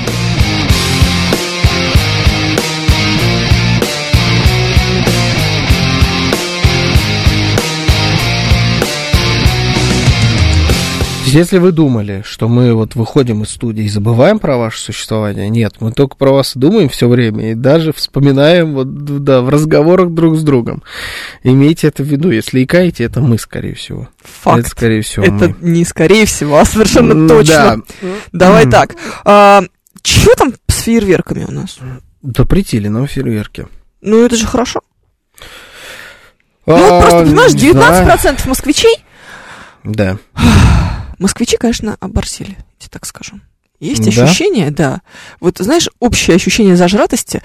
Если вы думали, что мы вот выходим из студии и забываем про ваше существование, нет, мы только про вас думаем все время и даже вспоминаем вот, да, в разговорах друг с другом. Имейте это в виду, если икаете, это мы, скорее всего. Факт. Это, скорее всего, Это мы. не скорее всего, а совершенно точно. Да. Давай так. Что там с фейерверками у нас? Запретили нам фейерверки. Ну, это же хорошо. Ну, вот просто, понимаешь, не знаю. 19% москвичей... Да. Москвичи, конечно, оборзели, я тебе так скажу. Есть Да? ощущение, да. Вот, знаешь, общее ощущение зажратости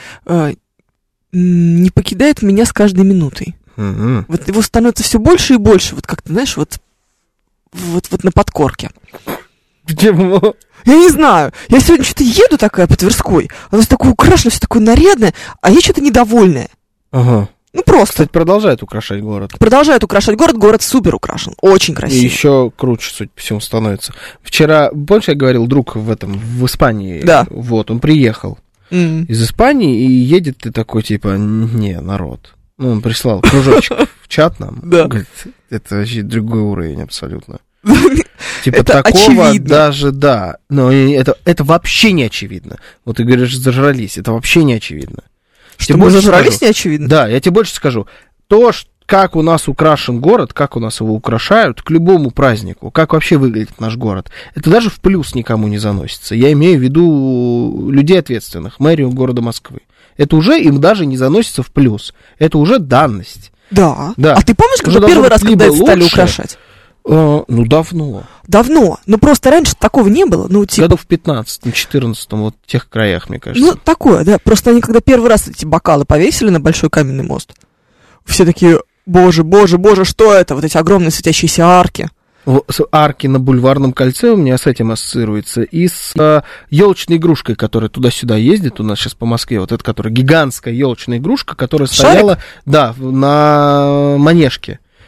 не покидает меня с каждой минутой. Угу. Вот его становится все больше и больше, вот как-то, знаешь, вот на подкорке. Почему? Я не знаю, я сегодня что-то еду такая по Тверской, оно все такое украшено, все такое нарядное, а я что-то недовольная. Ага. Ну, просто. Кстати, продолжает украшать город. Продолжают украшать город, город супер украшен, очень И красивый. еще круче, судя по всему, становится. Вчера, помнишь, я говорил, друг в Испании, Да. вот, он приехал из Испании и едет, и такой, типа, не, народ. Ну, он прислал кружочек в чат нам. Да. Говорит, это вообще другой уровень абсолютно. Типа Это такого очевидно. даже, да. Но это вообще не очевидно. Вот ты говоришь, зажрались, это вообще не очевидно. Что Тебе мы больше зажрались, скажу. не очевидно? Да, я тебе больше скажу. То, как у нас украшен город, как у нас его украшают к любому празднику, как вообще выглядит наш город, это даже в плюс никому не заносится. Я имею в виду людей ответственных, мэрию города Москвы. Это уже им даже не заносится в плюс. Это уже данность. Да. Да. А ты помнишь, Уже когда первый должно раз, быть когда либо это стали лучше, украшать? Ну, давно. Давно. Ну, просто раньше такого не было. Ну, типа... Году в 15-м, 14-м, вот в тех краях, мне кажется. Ну, такое, да. Просто они, когда первый раз эти бокалы повесили на большой каменный мост, все такие, боже, боже, боже, что это? Вот эти огромные светящиеся арки. Арки на Бульварном кольце у меня с этим ассоциируется. И с елочной игрушкой, которая туда-сюда ездит у нас сейчас по Москве. Вот эта, которая гигантская елочная игрушка, которая Шарик? стояла, да, на Манежке.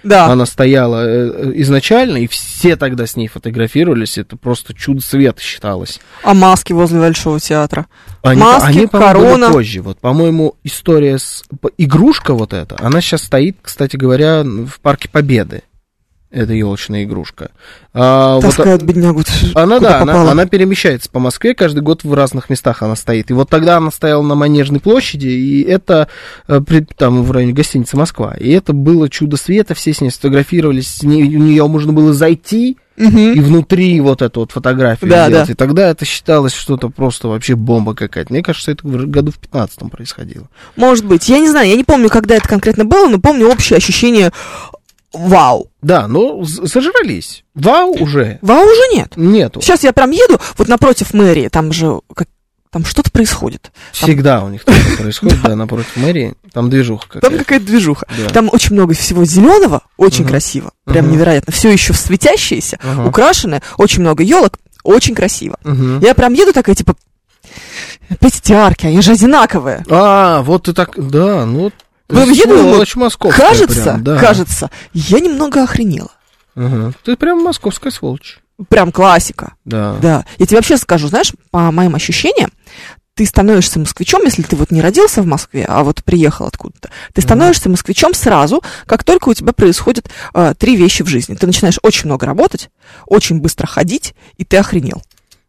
Да. Она стояла изначально, и все тогда с ней фотографировались. Это просто чудо света считалось. А маски возле Большого театра? Они, Маски, по-моему, корона. были позже. Вот, по-моему, история с... Игрушка вот эта, она сейчас стоит, кстати говоря, в Парке Победы. Это елочная игрушка. Таскают беднягу. Она перемещается по Москве, каждый год в разных местах она стоит. И вот тогда она стояла на Манежной площади, и это там в районе гостиницы «Москва». И это было чудо света, все с ней сфотографировались, у нее можно было зайти и внутри вот эту вот фотографию сделать. И тогда это считалось что-то просто вообще бомба какая-то. Мне кажется, это году в 15-м происходило. Может быть. Я не знаю, я не помню, когда это конкретно было, но помню общее ощущение вау. Да, но зажрались. Вау уже. Вау уже нет. Нету. Сейчас я прям еду, вот напротив мэрии, там же там что-то происходит. Всегда у них что-то происходит, да, напротив мэрии. Там движуха какая-то. Там какая-то движуха. Да. Там очень много всего зеленого, очень красиво, прям невероятно. Все еще светящееся, украшенное, очень много елок, очень красиво. Я прям еду такая, типа, опять эти арки, они же одинаковые. Вот и так, да, ну... Сволочь московская. Кажется, я немного охренела. Ты прям московская сволочь. Прям классика. Да. Я тебе вообще скажу, знаешь, по моим ощущениям, ты становишься москвичом, если ты вот не родился в Москве, а вот приехал откуда-то, ты становишься москвичом сразу, как только у тебя происходят 3 вещи в жизни. Ты начинаешь очень много работать, очень быстро ходить, и ты охренел.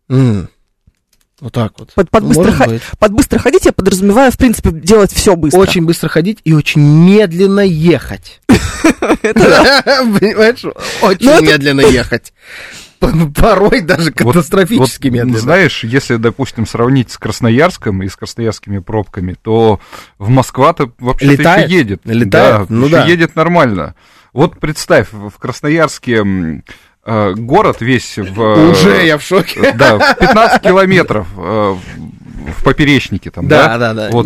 Вот так вот. Под быстро ходить я подразумеваю, в принципе, делать все быстро. Очень быстро ходить и очень медленно ехать. Понимаешь? Очень медленно ехать. Порой даже катастрофически медленно. Знаешь, если, допустим, сравнить с Красноярском и с красноярскими пробками, то в Москва-то вообще-то еще едет. Летает? Да, едет нормально. Вот представь, в Красноярске... город весь Уже я в шоке. Да, 15 километров в поперечнике там, да? Вот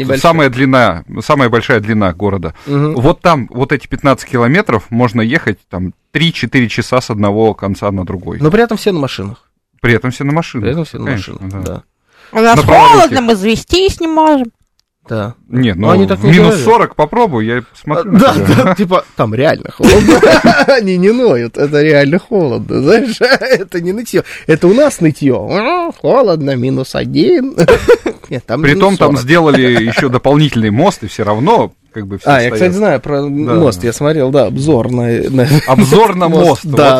самая большая длина города. Вот там, вот эти 15 километров можно ехать там 3-4 часа с одного конца на другой. Но при этом все на машинах. При этом все на машинах. Да. У нас холодно, мы завестись не можем. Да. Нет, они так не минус говорят. 40 попробуй, я смотрю. Да, типа, там реально холодно. Они не ноют, это реально холодно, знаешь, это не нытье. Это у нас нытье. Холодно, -1. Притом там сделали еще дополнительный мост, и все равно как бы все я, кстати, знаю про мост, я смотрел, да, обзор на... Обзор на мост. Да.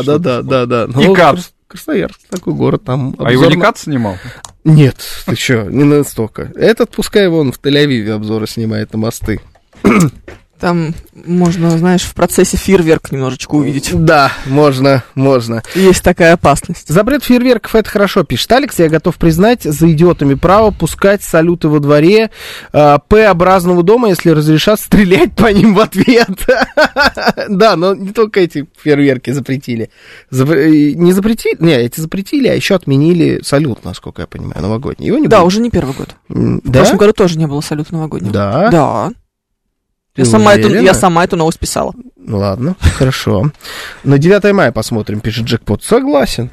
И КАЦ. Красноярск, такой город, там... А его не КАЦ снимал? Нет, ты что, не настолько. Этот, пускай вон в Тель-Авиве обзоры снимает на мосты. Там можно, знаешь, в процессе фейерверк немножечко увидеть. Да, можно. Есть такая опасность. Запрет фейерверков — это хорошо, пишет Алекс. Я готов признать за идиотами право пускать салюты во дворе П-образного дома, если разрешат стрелять по ним в ответ. Да, но не только эти фейерверки запретили. Не запретили? Не, эти запретили, а еще отменили салют, насколько я понимаю, новогодний. Его не Да, будет. уже не первый год. Да? В прошлом году тоже не было салюта новогоднего. Да? Да. Ты Я сама эту новость писала. Ладно, хорошо. На 9 мая посмотрим, пишет Джекпот. Согласен.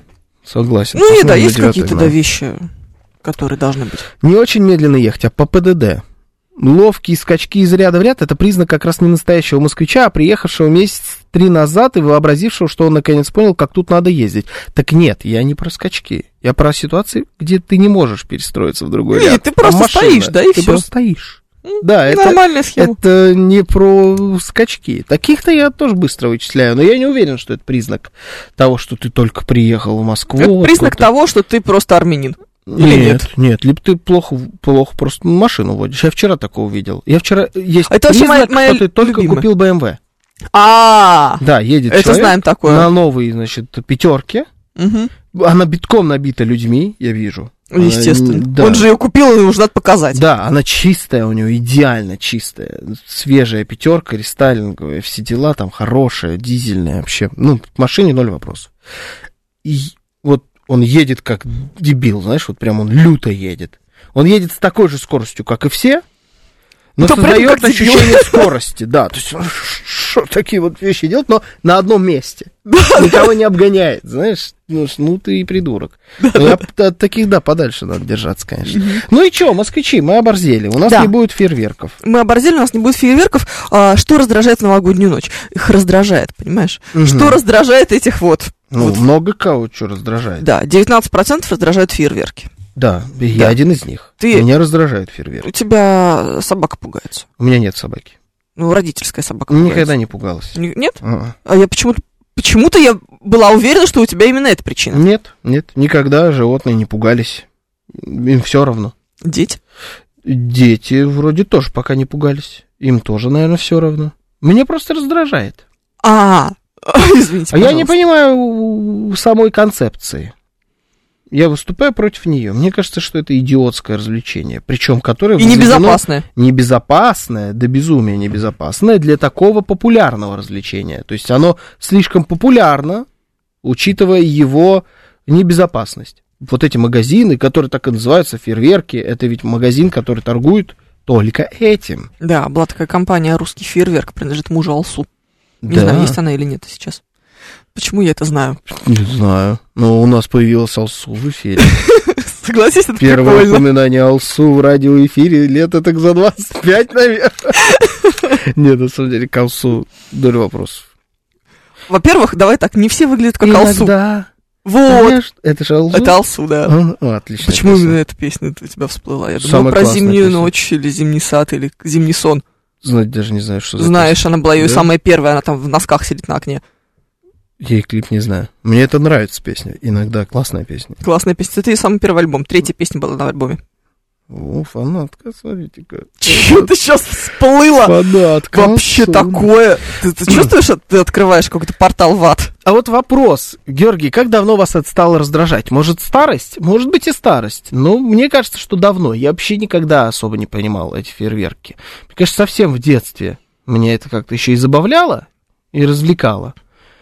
Ну и да, есть какие-то вещи, которые должны быть. Не очень медленно ехать, а по ПДД. Ловкие скачки из ряда в ряд — это признак как раз не настоящего москвича, а приехавшего месяц 3 назад и вообразившего, что он наконец понял, как тут надо ездить. Так нет, я не про скачки. Я про ситуации, где ты не можешь перестроиться в другой ряд. Нет, ты просто стоишь, да, и все. Ты просто стоишь. Да, нормальная схема. Это не про скачки. Таких-то я тоже быстро вычисляю, но я не уверен, что это признак того, что ты только приехал в Москву. Это признак того, что ты просто армянин. Или нет, либо ты плохо просто машину водишь. Я вчера такого видел. Есть это признак, моя что ты только любимая. купил BMW. Да, едет это человек знаем такое. на новой, значит, пятерке. Она битком набита людьми, я вижу. Естественно. Да. Он же ее купил, и уже надо показать. Да, она чистая у него, идеально чистая. Свежая пятерка, рестайлинговая, все дела там хорошая, дизельная вообще. Ну, к машине 0 вопросов. И вот он едет как дебил, знаешь, вот прям он люто едет. Он едет с такой же скоростью, как и все, но создает ощущение скорости, да, то есть что такие вот вещи делать, но на одном месте, никого не обгоняет, знаешь, ну ты и придурок. От таких, да, подальше надо держаться, конечно. Ну и что, москвичи, мы оборзели, у нас не будет фейерверков. Мы оборзели, у нас не будет фейерверков. Что раздражает в новогоднюю ночь? Их раздражает, понимаешь? Что раздражает этих вот? Ну, много кого что раздражает. Да, 19% раздражают фейерверки. Да, я один из них. Меня раздражает фейерверк. У тебя собака пугается. У меня нет собаки. Ну, родительская собака пугается. Никогда не пугалась. Нет? А я почему-то я была уверена, что у тебя именно эта причина. Нет, никогда животные не пугались. Им все равно. Дети? Дети вроде тоже пока не пугались. Им тоже, наверное, все равно. Меня просто раздражает. Извините, пожалуйста. Я не понимаю самой концепции. Я выступаю против нее. Мне кажется, что это идиотское развлечение. Причем, которое... И небезопасное. Небезопасное, до безумия небезопасное для такого популярного развлечения. То есть оно слишком популярно, учитывая его небезопасность. Вот эти магазины, которые так и называются, фейерверки, это ведь магазин, который торгует только этим. Да, была такая компания «Русский фейерверк», принадлежит мужу Алсу. Не знаю, есть она или нет сейчас. Почему я это знаю? Не знаю. Но у нас появилась Алсу в эфире. Согласись, это Первое прикольно. упоминание Алсу в радиоэфире лет так за 25, наверное. Нет, на самом деле, к Алсу доля вопросов. Во-первых, давай так, не все выглядят как Алсу. Да. Вот. Это же Алсу? Это Алсу, да. Отлично. Почему именно эта песня у тебя всплыла? Я думала про зимнюю ночь, или зимний сад, или зимний сон. Знать даже не знаю, что за Знаешь, песня. она была ее самая первая, она там в носках сидит на окне. Я и клип не знаю. Мне это нравится песня. Иногда классная песня. Классная песня. Это ее самый первый альбом. Третья песня была на альбоме. О, фанатка, смотрите-ка. Чё ты сейчас всплыла? Фанатка. Вообще такое. Ты чувствуешь, что ты открываешь какой-то портал в ад? А вот вопрос, Георгий, как давно вас это стало раздражать? Может, старость? Может быть, и старость. Но мне кажется, что давно. Я вообще никогда особо не понимал эти фейерверки. Мне кажется, совсем в детстве меня это как-то еще и забавляло, и развлекало.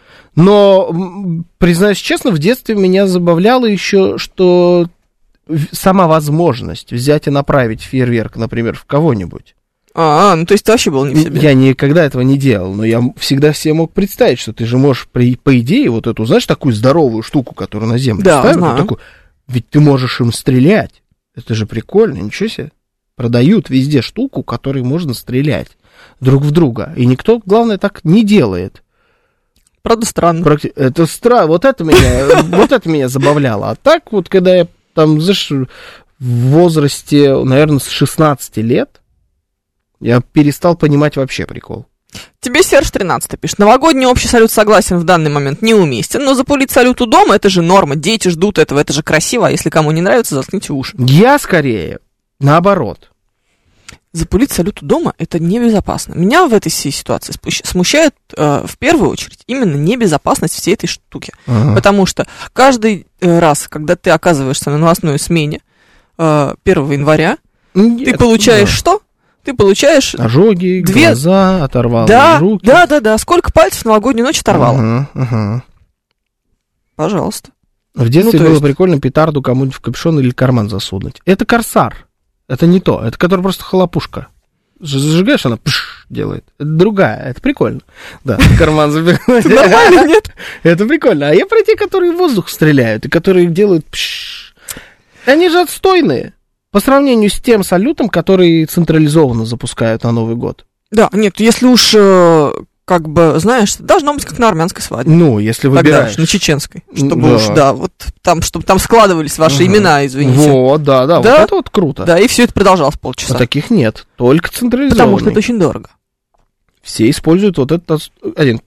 Но, признаюсь честно, в детстве меня забавляло еще, что сама возможность взять и направить фейерверк, например, в кого-нибудь. Ну то есть ты вообще был не в себе. Я никогда этого не делал, но я всегда себе мог представить, что ты же можешь, по идее, вот эту, знаешь, такую здоровую штуку, которую на землю ставят, вот такую, ведь ты можешь им стрелять. Это же прикольно, ничего себе. Продают везде штуку, которой можно стрелять друг в друга, и никто, главное, так не делает. Правда, странно. Это странно, вот это меня забавляло. А так вот, когда я там, знаешь, в возрасте, наверное, с 16 лет, я перестал понимать вообще прикол. Тебе Серж 13 пишет. Новогодний общий салют согласен в данный момент неуместен, но запулить салют у дома — это же норма. Дети ждут этого, это же красиво. А если кому не нравится, заткните уши. Я скорее наоборот. Запулить салют у дома — это небезопасно. Меня в этой ситуации смущает в первую очередь именно небезопасность всей этой штуки. Потому что каждый раз, когда ты оказываешься на новостной смене 1 января, ты получаешь что? Ты получаешь... Ожоги, глаза, оторвало руки. Да. Сколько пальцев в новогоднюю ночь оторвало? Пожалуйста. В детстве было прикольно петарду кому-нибудь в капюшон или карман засунуть. Это корсар. Это не то. Это который просто хлопушка. Зажигаешь, она делает. Это другая. Это прикольно. Да, карман забегает. Нормально, нет? Это прикольно. А я про те, которые в воздух стреляют и которые делают Они же отстойные. По сравнению с тем салютом, который централизованно запускают на Новый год. Да, нет, если уж, как бы, знаешь, должно быть как на армянской свадьбе. Ну, если выбираешь. Тогда, на чеченской. Чтобы уж, вот, там, чтобы там складывались ваши имена, извините. Вот, да, вот это вот круто. Да, и все это продолжалось полчаса. А таких нет, только централизованный. Потому что это очень дорого. Все используют вот этот один.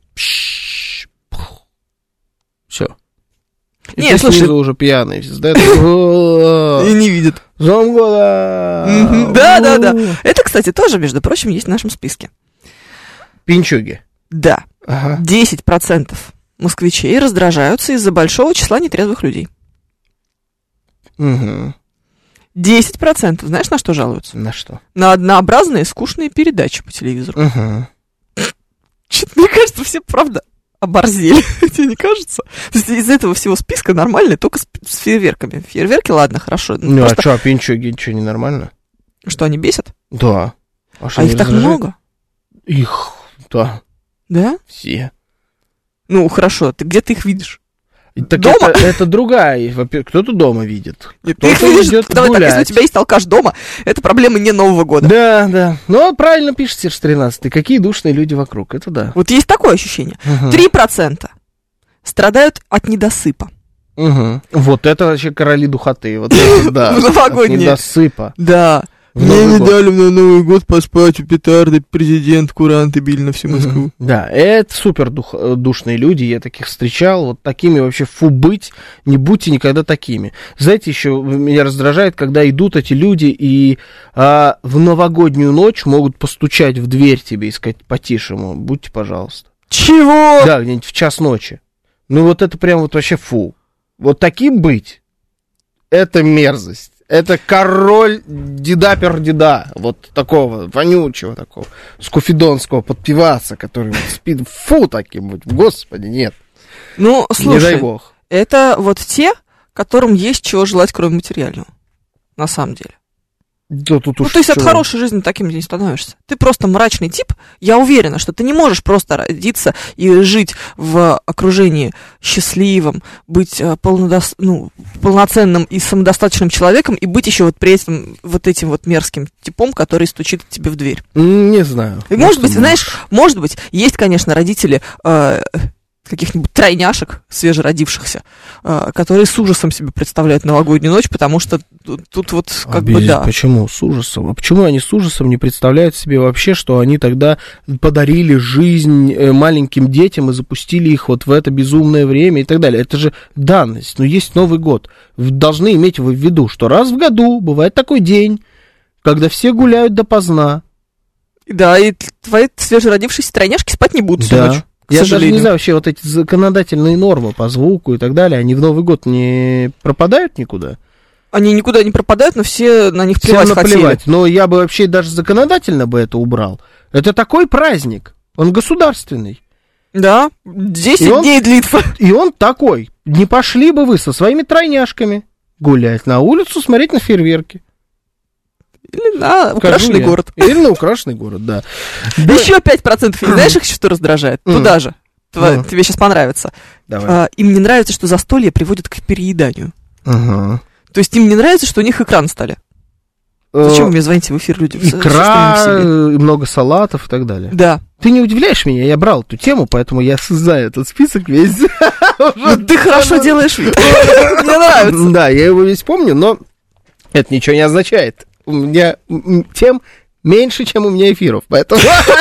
Все. И нет, слушай, уже пьяный, и не видит. Новым годом! Да. Это, кстати, тоже, между прочим, есть в нашем списке. Пинчуги. Да. 10% москвичей раздражаются из-за большого числа нетрезвых людей. 10%, знаешь, на что жалуются? На что? На однообразные скучные передачи по телевизору. Что-то, мне кажется, все, правда, оборзели. Тебе не кажется? То есть из этого всего списка нормально только с фейерверками. Фейерверки, ладно, хорошо. Ну, просто... а что, пинчуги, что, ненормально? Что, они бесят? Да. А их так много? Их, да. Да? Все. Ну, хорошо, где ты их видишь? Так дома? Это другая. Кто-то дома видит. Нет, ты их видишь, давай так, если у тебя есть алкаш дома, это проблема не Нового года. Да. Ну, правильно пишет Серж 13. Какие душные люди вокруг, это да. Вот есть такое ощущение. 3% страдают от недосыпа. Вот это вообще короли духоты. Вот это, да. Новогодние. От недосыпа. Да. Мне не дали на Новый год поспать у петарды, президент, куранты били на всю Москву. Да, это супер душные люди, я таких встречал, вот такими вообще фу быть, не будьте никогда такими. Знаете, еще меня раздражает, когда идут эти люди и в новогоднюю ночь могут постучать в дверь тебе и сказать по-тишему, будьте, пожалуйста. Чего? Да, где-нибудь в час ночи. Ну вот это прям вот вообще фу. Вот таким быть, это мерзость. Это король деда, вот такого, вонючего такого, скуфидонского подпеваца, который вот спит, фу, таким вот, господи, нет. Ну, слушай, не дай бог. Это вот те, которым есть чего желать, кроме материального, на самом деле. Да, тут ну, то есть от хорошей жизни таким не становишься. Ты просто мрачный тип. Я уверена, что ты не можешь просто родиться и жить в окружении счастливым, быть полноценным и самодостаточным человеком, и быть еще вот при этом вот этим вот мерзким типом, который стучит тебе в дверь. Не знаю. И, может быть, знаешь, может быть, есть, конечно, родители каких-нибудь тройняшек свежеродившихся, которые с ужасом себе представляют новогоднюю ночь, потому что тут вот как бы да. Почему с ужасом? А почему они с ужасом не представляют себе вообще, что они тогда подарили жизнь маленьким детям и запустили их вот в это безумное время и так далее? Это же данность. Но есть Новый год. Должны иметь в виду, что раз в году бывает такой день, когда все гуляют допоздна. Да, и твои свежеродившиеся тройняшки спать не будут всю ночь. Я даже не знаю, вообще вот эти законодательные нормы по звуку и так далее, они в Новый год не пропадают никуда? Они никуда не пропадают, но все на них плевать хотели. Но я бы вообще даже законодательно бы это убрал. Это такой праздник, он государственный. Да, 10 дней длится. И он такой. Не пошли бы вы со своими тройняшками гулять на улицу, смотреть на фейерверки. Или на украшенный город. Или на украшенный город, да. Еще 5%. И знаешь, их что раздражает? Туда же. Тебе сейчас понравится. Им не нравится, что застолье приводит к перееданию. То есть им не нравится, что у них экран стали. Зачем вы мне звоните в эфир, люди? Икра, много салатов и так далее. Да. Ты не удивляешь меня, я брал эту тему, поэтому я знаю этот список весь. Ты хорошо делаешь вид. Мне нравится. Да, я его весь помню, но это ничего не означает. У меня тем меньше, чем у меня эфиров, поэтому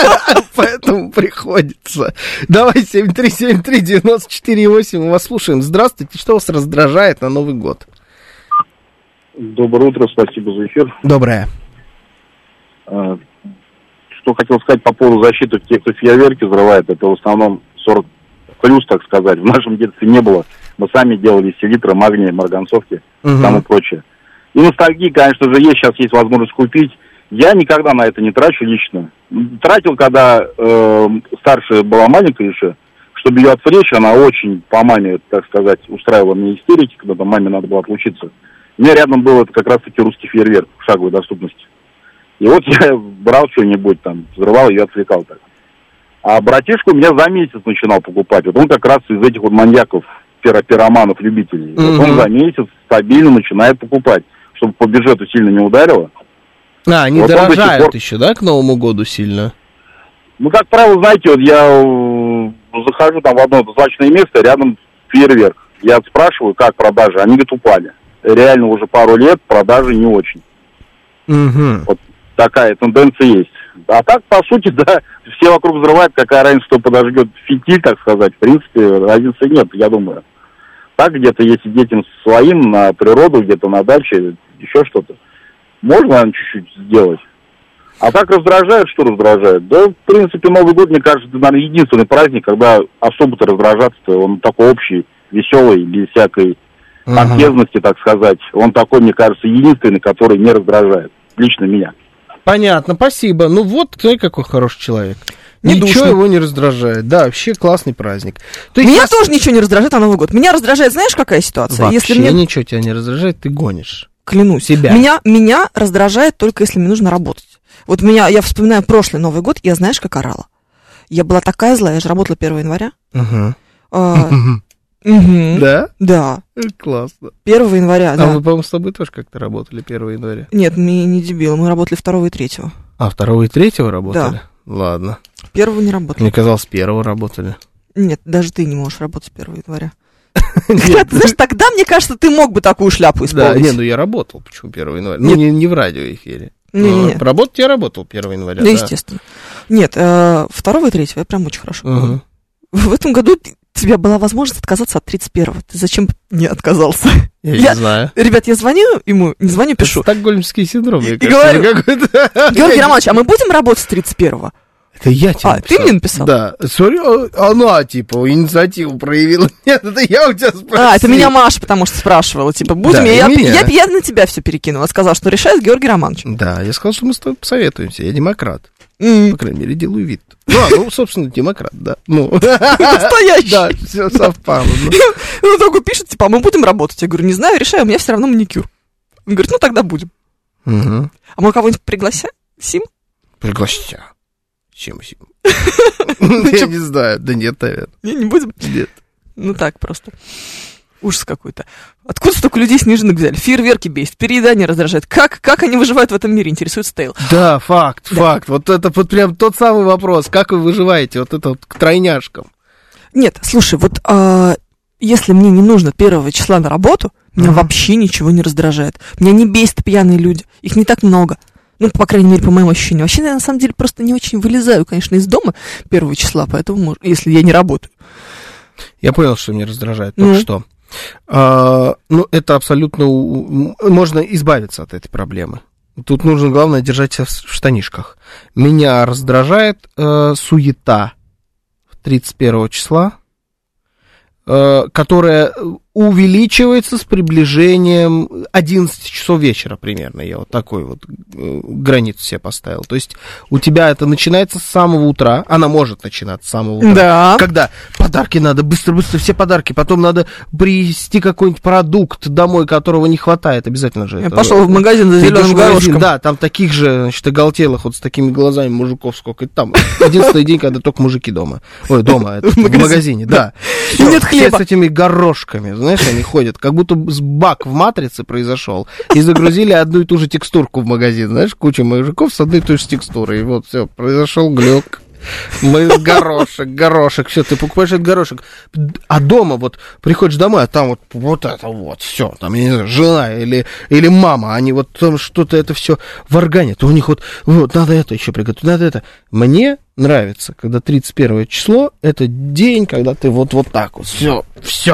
приходится. Давай, 7373948, мы вас слушаем. Здравствуйте, что вас раздражает на Новый год? Доброе утро, спасибо за эфир. Доброе. Что хотел сказать по поводу защиты тех, кто фейерверки взрывает, это в основном 40 плюс, так сказать. В нашем детстве не было. Мы сами делали селитры, магния, марганцовки и тому прочее. И ностальгии, конечно же, есть. Сейчас есть возможность купить. Я никогда на это не трачу лично. Тратил, когда старшая была маленькая еще, чтобы ее отвлечь. Она очень по маме, так сказать, устраивала мне истерики, когда там маме надо было отлучиться. У меня рядом был это как раз-таки русский фейерверк в шаговой доступности. И вот я брал что-нибудь там, взрывал ее, отвлекал так. А братишка у меня за месяц начинал покупать. Вот он как раз из этих вот маньяков, пироманов, любителей. Вот он за месяц стабильно начинает покупать, чтобы по бюджету сильно не ударило. Они вот дорожают еще, да, к Новому году сильно? Ну, как правило, знаете, вот я захожу там в одно злачное место, рядом фейерверк. Я спрашиваю, как продажи, они говорят, упали. Реально уже пару лет продажи не очень. Вот такая тенденция есть. А так, по сути, да, все вокруг взрывают, какая разница, кто подожгет фитиль, так сказать. В принципе, разницы нет, я думаю. Так, где-то, если детям своим, на природу, где-то на даче, еще что-то, можно, наверное, чуть-чуть сделать. А так раздражает, что раздражает? Да, в принципе, Новый год, мне кажется, это, наверное, единственный праздник, когда особо-то раздражаться-то, он такой общий, веселый, без всякой контезности, так сказать. Он такой, мне кажется, единственный, который не раздражает. Лично меня. Понятно, спасибо. Ну вот, ты какой хороший человек. Ничего его не раздражает. Да, вообще классный праздник. Меня тоже ничего не раздражает на Новый год. Меня раздражает, знаешь, какая ситуация? Вообще ничего тебя не раздражает, ты гонишь. Клянусь. Себя. Меня раздражает только, если мне нужно работать. Вот я вспоминаю прошлый Новый год, я знаешь, как орала? Я была такая злая, я же работала 1 января. Да? Да. Классно. 1 января, да. А мы, по-моему, с тобой тоже как-то работали 1 января. Нет, мы не дебилы, мы работали 2 и 3. А, 2 и 3 работали? Да. Ладно. 1 не работали. Мне казалось, 1 работали. Нет, даже ты не можешь работать 1 января. Хотя, ты знаешь, тогда, мне кажется, ты мог бы такую шляпу исполнить. Да, я работал, почему 1 января? Ну, не в радиоэфире. Не. Работать я работал 1 января, да. Естественно. Нет, 2 и 3 я прям очень хорошо помню. В этом году у тебя была возможность отказаться от 31-го. Ты зачем не отказался? Я не знаю. Ребят, я звоню ему, не звоню, пишу. Это стокгольмский синдром, мне кажется. Какой-то. Георгий Романович, а мы будем работать с 31-го? Это я тебе написал. Ты мне написал? Да. Она, инициативу проявила. Нет, это я у тебя спросил. Это меня Маша, потому что спрашивала. Будем? Да, я на тебя все перекинула. Сказала, что решает Георгий Романович. Да, я сказал, что мы с тобой посоветуемся. Я демократ. По крайней мере, делаю вид. Собственно, демократ, да. Настоящий. Да, все совпало. Он такой пишет, мы будем работать. Я говорю, не знаю, решаю, у меня все равно маникюр. Он говорит, тогда будем. А мы кого-нибудь пригласим? Пригласим. Чем? Я не знаю. Да нет, наверное. Не будем? Нет. Так просто. Ужас какой-то. Откуда столько людей снежных взяли? Фейерверки бесит, переедание раздражает. Как они выживают в этом мире, интересуется Тейл. Да, факт. Вот это вот прям тот самый вопрос. Как вы выживаете? Вот это вот к тройняшкам. Нет, слушай, если мне не нужно 1 числа на работу, меня вообще ничего не раздражает. Меня не бесит пьяные люди. Их не так много. По крайней мере, по моему ощущению. Вообще, я на самом деле просто не очень вылезаю, конечно, из дома 1 числа, поэтому, если я не работаю. Я понял, что меня раздражает только что. Это абсолютно... Можно избавиться от этой проблемы. Тут нужно, главное, держать себя в штанишках. Меня раздражает суета 31 числа, которая увеличивается с приближением 11 часов вечера примерно. Я вот такой вот границу себе поставил. То есть у тебя это начинается с самого утра. Она может начинаться с самого утра. Да. Когда подарки надо, быстро-быстро все подарки. Потом надо привезти какой-нибудь продукт домой, которого не хватает. Обязательно же. Я пошел в магазин за зеленым горошком. Да, там таких же, оголтелых вот с такими глазами мужиков сколько там. 11-й день, когда только мужики дома. Ой, дома, в магазине, да. Нет хлеба. Все с этими горошками. Знаешь, они ходят, как будто баг в матрице произошел, и загрузили одну и ту же текстурку в магазин, знаешь, куча мужиков с одной и той же текстурой, и вот все, произошел глюк. Мы горошек, все, ты покупаешь этот горошек, а дома вот приходишь домой, а там вот это вот, все, там, я не знаю, жена или мама, они вот там что-то это все варганят, у них вот надо это еще приготовить, надо это. Мне нравится, когда 31 число, это день, когда ты вот так вот, все.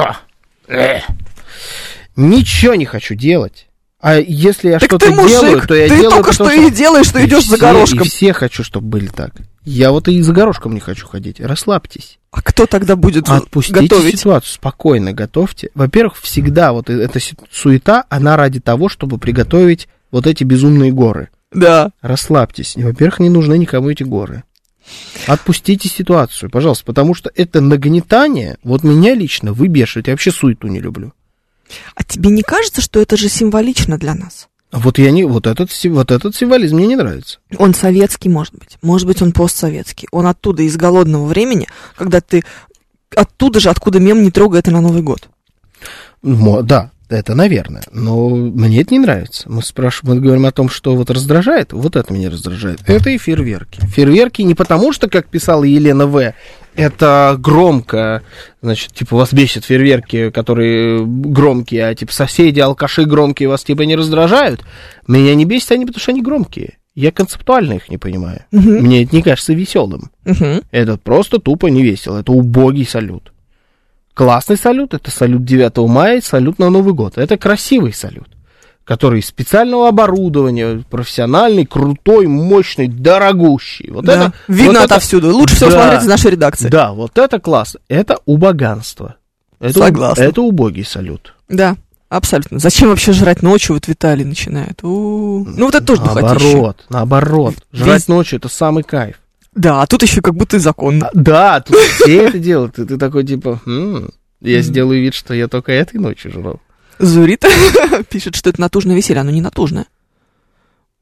Ничего не хочу делать. А если я что-то делаю, то я делаю... Ты только что и делаешь, что идешь за горошком. И все хочу, чтобы были так. Я вот и за горошком не хочу ходить. Расслабьтесь. А кто тогда будет Отпустите готовить? Ситуацию, спокойно готовьте. Во-первых, всегда вот эта суета, она ради того, чтобы приготовить вот эти безумные горы. Да. Расслабьтесь. И, во-первых, не нужны никому эти горы. Отпустите ситуацию, пожалуйста, потому что это нагнетание, вот меня лично выбешивает, я вообще суету не люблю. А тебе не кажется, что это же символично для нас? Вот этот символизм мне не нравится. Он советский, может быть, он постсоветский. Он оттуда, из голодного времени, когда ты оттуда же, откуда мем «не трогай это на Новый год». Да. Это, наверное, но мне это не нравится. Мы говорим о том, что вот раздражает, вот это меня раздражает. Это и фейерверки. Фейерверки не потому, что, как писала Елена В., это громко, вас бесит фейерверки, которые громкие, а соседи, алкаши громкие вас не раздражают. Меня не бесит они, потому что они громкие. Я концептуально их не понимаю. Мне это не кажется веселым. Это просто тупо не весело. Это убогий салют. Классный салют, это салют 9 мая, салют на Новый год. Это красивый салют, который из специального оборудования, профессиональный, крутой, мощный, дорогущий. Это видно отовсюду. Лучше всего смотреть из нашей редакции. Да, вот это классно. Это убоганство. Согласна. Это убогий салют. Да, абсолютно. Зачем вообще жрать ночью? Вот Виталий начинает. Вот это тоже духотища. Наоборот. Жрать ночью — это самый кайф. Да, а тут еще как будто и законно. Да, тут все это делают. Ты такой, я сделаю вид, что я только этой ночью жрал. Зурита пишет, что это натужное веселье. Оно не натужное.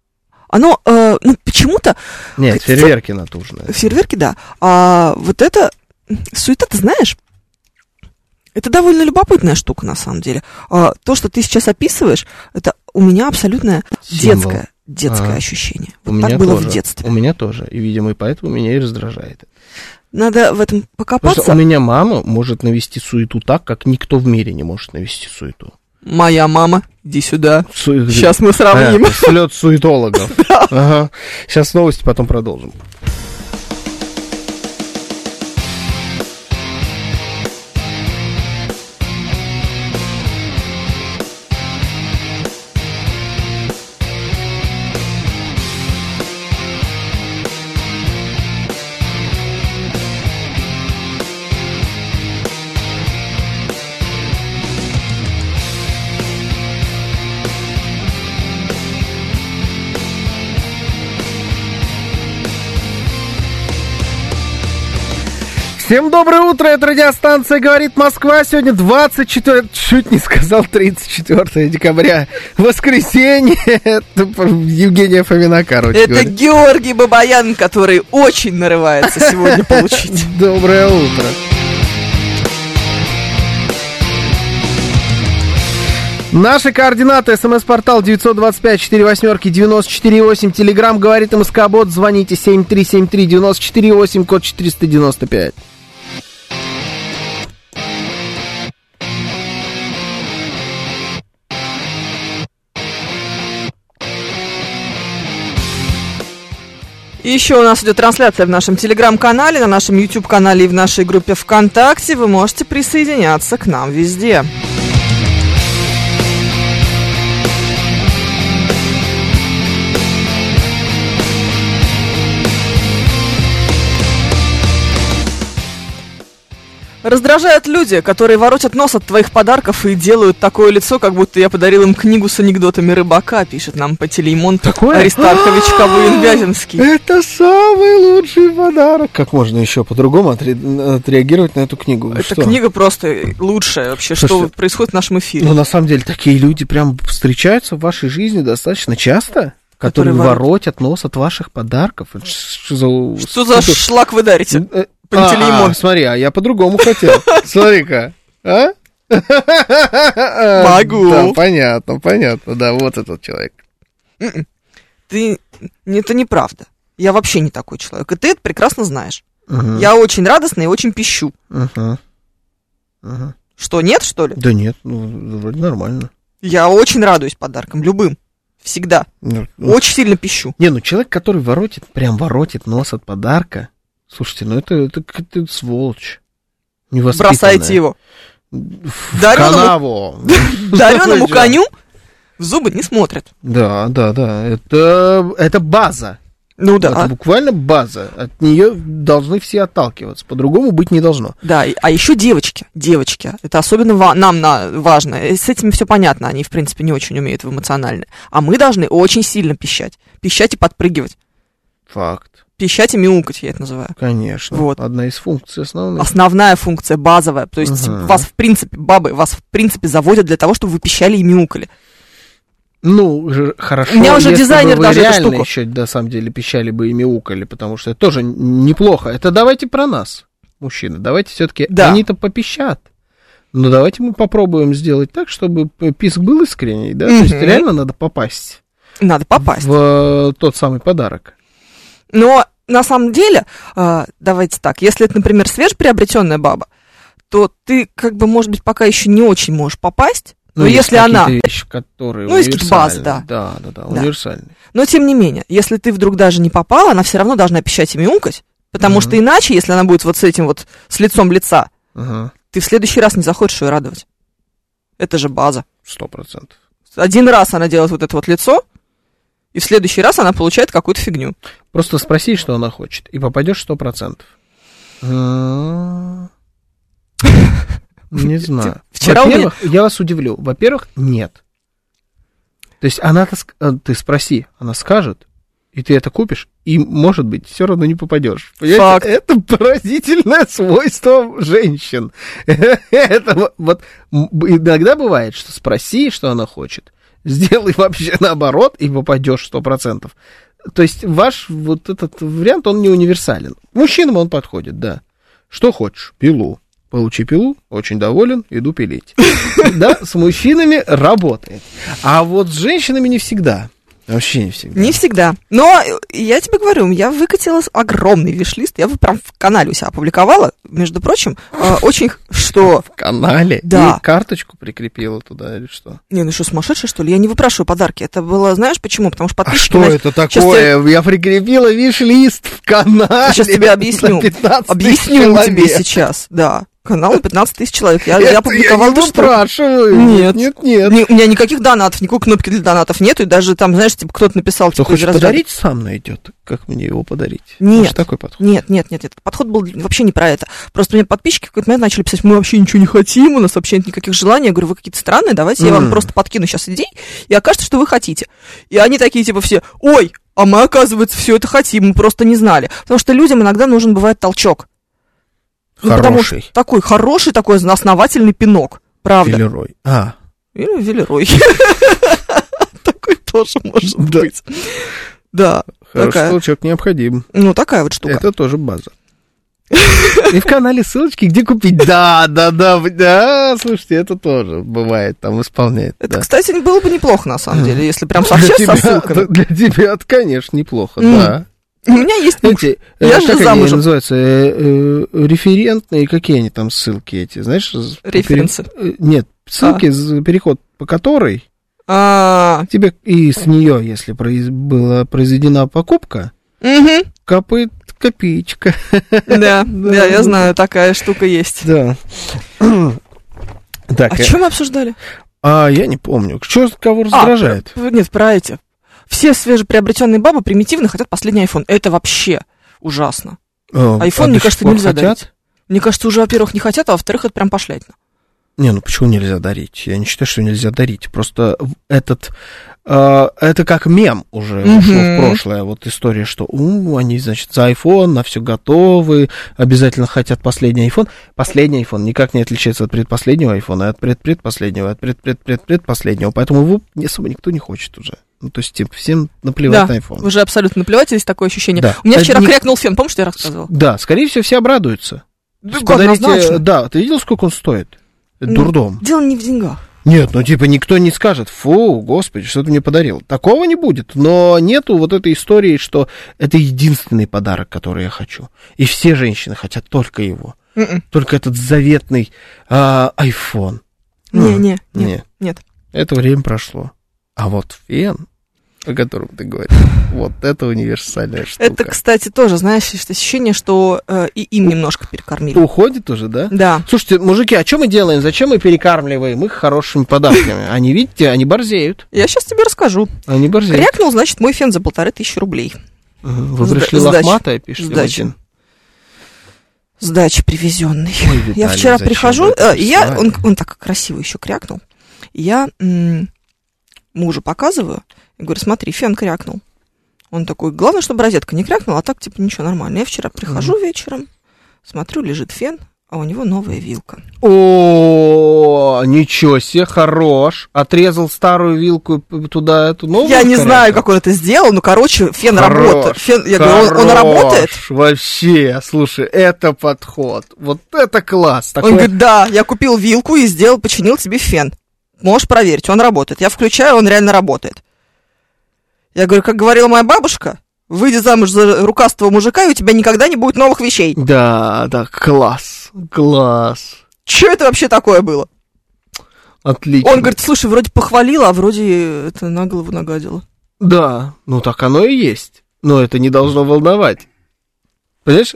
оно, почему-то... Нет, фейерверки натужные. Фейерверки, да. А вот это суета, ты знаешь, это довольно любопытная штука, на самом деле. То, что ты сейчас описываешь, это у меня абсолютно детское ощущение. Вот так было в детстве. У меня тоже. И, видимо, и поэтому меня и раздражает. Надо в этом покопаться. Потому что у меня мама может навести суету так, как никто в мире не может навести суету. Моя мама, иди сюда. Сейчас мы сравним. Слет суетологов. Ага. Сейчас новости, потом продолжим. Всем доброе утро, это радиостанция «Говорит Москва». Сегодня 24, чуть не сказал 34 декабря, воскресенье. Это Евгения Фомина, короче говоря. Это Георгий Бабаян, который очень нарывается сегодня получить. Доброе утро. Наши координаты: СМС-портал 925-48-94-8, Телеграм «Говорит МСК-бот», звоните 7373-94-8, код 495. И еще у нас идет трансляция в нашем Телеграм-канале, на нашем YouTube-канале и в нашей группе ВКонтакте. Вы можете присоединяться к нам везде. Раздражают люди, которые воротят нос от твоих подарков и делают такое лицо, как будто я подарил им книгу с анекдотами рыбака, пишет нам Пантелеймон Аристархович Кабын-Вяземский. Это самый лучший подарок. Как можно еще по-другому отреагировать на эту книгу? Эта книга просто лучшая вообще, что происходит в нашем эфире. Ну, на самом деле, такие люди прям встречаются в вашей жизни достаточно часто, которые воротят нос от ваших подарков. Что за шлак вы дарите? Пантелеймон. Смотри, а я по-другому хотел. Смотри-ка. А? Могу. Да, понятно, да, вот этот человек. Это неправда. Я вообще не такой человек, и ты это прекрасно знаешь. Я очень радостный и очень пищу. Что, нет, что ли? Да нет, вроде нормально. Я очень радуюсь подаркам, любым. Всегда. Очень сильно пищу. Человек, который воротит нос от подарка, слушайте, это сволочь. Невоспитанная. Бросайте его. Дареному коню в зубы не смотрят. Да. Это база. Ну да. Это буквально база. От нее должны все отталкиваться. По-другому быть не должно. Да, а еще девочки. Это особенно нам важно. С этим все понятно. Они, в принципе, не очень умеют в эмоциональное. А мы должны очень сильно пищать. Пищать и подпрыгивать. Факт. Пищать и мяукать, я это называю. Конечно. Вот. Одна из функций основных. Основная функция, базовая. То есть вас, в принципе, бабы, заводят для того, чтобы вы пищали и мяукали. Ну, хорошо, у меня уже если дизайнер бы вы даже реально эту штуку. еще, на самом деле, пищали бы и мяукали, потому что это тоже неплохо. Это давайте про нас, мужчины. Давайте все-таки, они-то попищат. Но давайте мы попробуем сделать так, чтобы писк был искренний, да? То есть реально надо попасть. Надо попасть. В тот самый подарок. Но на самом деле, давайте так, если это, например, свежеприобретенная баба, то ты, может быть, пока еще не очень можешь попасть. Но если она... вещи, которые есть какие-то базы, да, универсальные. Но, тем не менее, если ты вдруг даже не попала, она все равно должна пищать и мяукать, потому что иначе, если она будет вот с этим вот, с лицом лица, ты в следующий раз не захочешь ее радовать. Это же база. 100%. Один раз она делает вот это вот лицо, и в следующий раз она получает какую-то фигню. Просто спроси, что она хочет, и попадешь 100%. Не знаю. Во-первых, я вас удивлю. Во-первых, нет. То есть ты спроси, она скажет, и ты это купишь, и, может быть, все равно не попадешь. Факт. Это поразительное свойство женщин. Это вот иногда бывает, что спроси, что она хочет, Сделай вообще наоборот, и попадешь 100%. То есть ваш вот этот вариант, он не универсален. Мужчинам он подходит, да. Что хочешь? Пилу. Получи пилу, очень доволен, иду пилить. Да, с мужчинами работает. А вот с женщинами не всегда. Вообще не всегда. Не всегда. Но я тебе говорю, я выкатила огромный виш-лист, я прям в канале у себя опубликовала, между прочим, очень, что... В канале? Да. И карточку прикрепила туда или что? Не, ну что, сумасшедшая, что ли? Я не выпрашиваю подарки. Это было, знаешь, почему? Потому что подписчики... А что это такое? Я прикрепила виш-лист в канале. Сейчас тебе объясню. Объясню тебе сейчас, да. Канал 15 тысяч человек. Я опубликовала... Я не выпрашиваю. Нет. Нет. У меня никаких донатов, никакой кнопки для донатов нету. И даже там, знаешь, типа кто-то написал... Кто хочет подарить, сам найдет. Как мне его подарить? Нет. Может, такой подход? Нет. Подход был вообще не про это. Просто мне подписчики в какой-то момент начали писать, мы вообще ничего не хотим, у нас вообще нет никаких желаний. Я говорю, вы какие-то странные, давайте я вам просто подкину сейчас идей, и окажется, что вы хотите. И они такие, типа, все, ой, а мы, оказывается, все это хотим, мы просто не знали. Потому что людям иногда нужен бывает толчок. Потому что такой хороший, такой основательный пинок. Правда. Велерой. Или Велерой. Такой тоже может быть. Да. Хороший толчок необходим. Ну, такая вот штука. Это тоже база. И в канале ссылочки, где купить. Да, слушайте, это тоже бывает, там исполняет. Это, кстати, было бы неплохо, на самом деле, если прям совсем со ссылками. Для тебя это, конечно, неплохо, да. У меня есть муж. Я же замужем. Как они называются? Референтные, какие они там ссылки эти, знаешь? Референсы. Нет, ссылки, переход по которой тебе и с нее, если была произведена покупка, капает копеечка. Да, я знаю, такая штука есть. Да. А что мы обсуждали? Я не помню. Что кого раздражает? Нет, про эти. Все свежеприобретенные бабы примитивно хотят последний iPhone. Это вообще ужасно. iPhone, мне кажется, нельзя дарить. Мне кажется, уже, во-первых, не хотят, а во-вторых, это прям пошлятина. Не, ну почему нельзя дарить? Я не считаю, что нельзя дарить. Просто это как мем уже ушло в прошлое. Вот история, что они, значит, за iPhone, на все готовы, обязательно хотят последний iPhone. Последний iPhone никак не отличается от предпоследнего iPhone, а от предпоследнего, от предпоследнего. Поэтому его особо никто не хочет уже. Ну, то есть, типа, всем наплевать на iPhone. Уже абсолютно наплевать, есть такое ощущение. Да. У меня вчера крякнул фен, помнишь, что я рассказывала? Да, скорее всего, все обрадуются. Да, ты видел, сколько он стоит? Это дурдом. Дело не в деньгах. Нет, ну, типа, никто не скажет, фу, господи, что ты мне подарил. Такого не будет, но нету вот этой истории, что это единственный подарок, который я хочу. И все женщины хотят только его. Только этот заветный iPhone. Нет. Это время прошло. А вот фен, о котором ты говоришь, вот это универсальная штука. Это, кстати, тоже, знаешь, ощущение, что и им немножко перекормили. Уходит уже, да? Да. Слушайте, мужики, а что мы делаем? Зачем мы перекармливаем их хорошими подарками? Они, видите, они борзеют. Я сейчас тебе расскажу. Они борзеют. Крякнул, значит, мой фен за 1500 рублей. Вы пришли лохматая, пишите. Сдача. Сдача привезенный. Я вчера прихожу, он так красиво еще крякнул. Я мужу показываю, и говорю, смотри, фен крякнул. Он такой, главное, чтобы розетка не крякнула, а так, типа, ничего, нормально. Я вчера прихожу вечером, смотрю, лежит фен, а у него новая вилка. О, ничего себе, хорош. Отрезал старую вилку туда, эту новую. Я не знаю, как он это сделал, но, короче, фен работает. Я говорю, он работает? Вообще, слушай, это подход. Вот это класс. Он говорит, да, я купил вилку и починил тебе фен. Можешь проверить, он работает. Я включаю, он реально работает. Я говорю, как говорила моя бабушка, выйди замуж за рукастого мужика, и у тебя никогда не будет новых вещей. Да, класс. Что это вообще такое было? Отлично. Он говорит, слушай, вроде похвалила, а вроде это на голову нагадило. Да, ну так оно и есть. Но это не должно волновать. Понимаешь,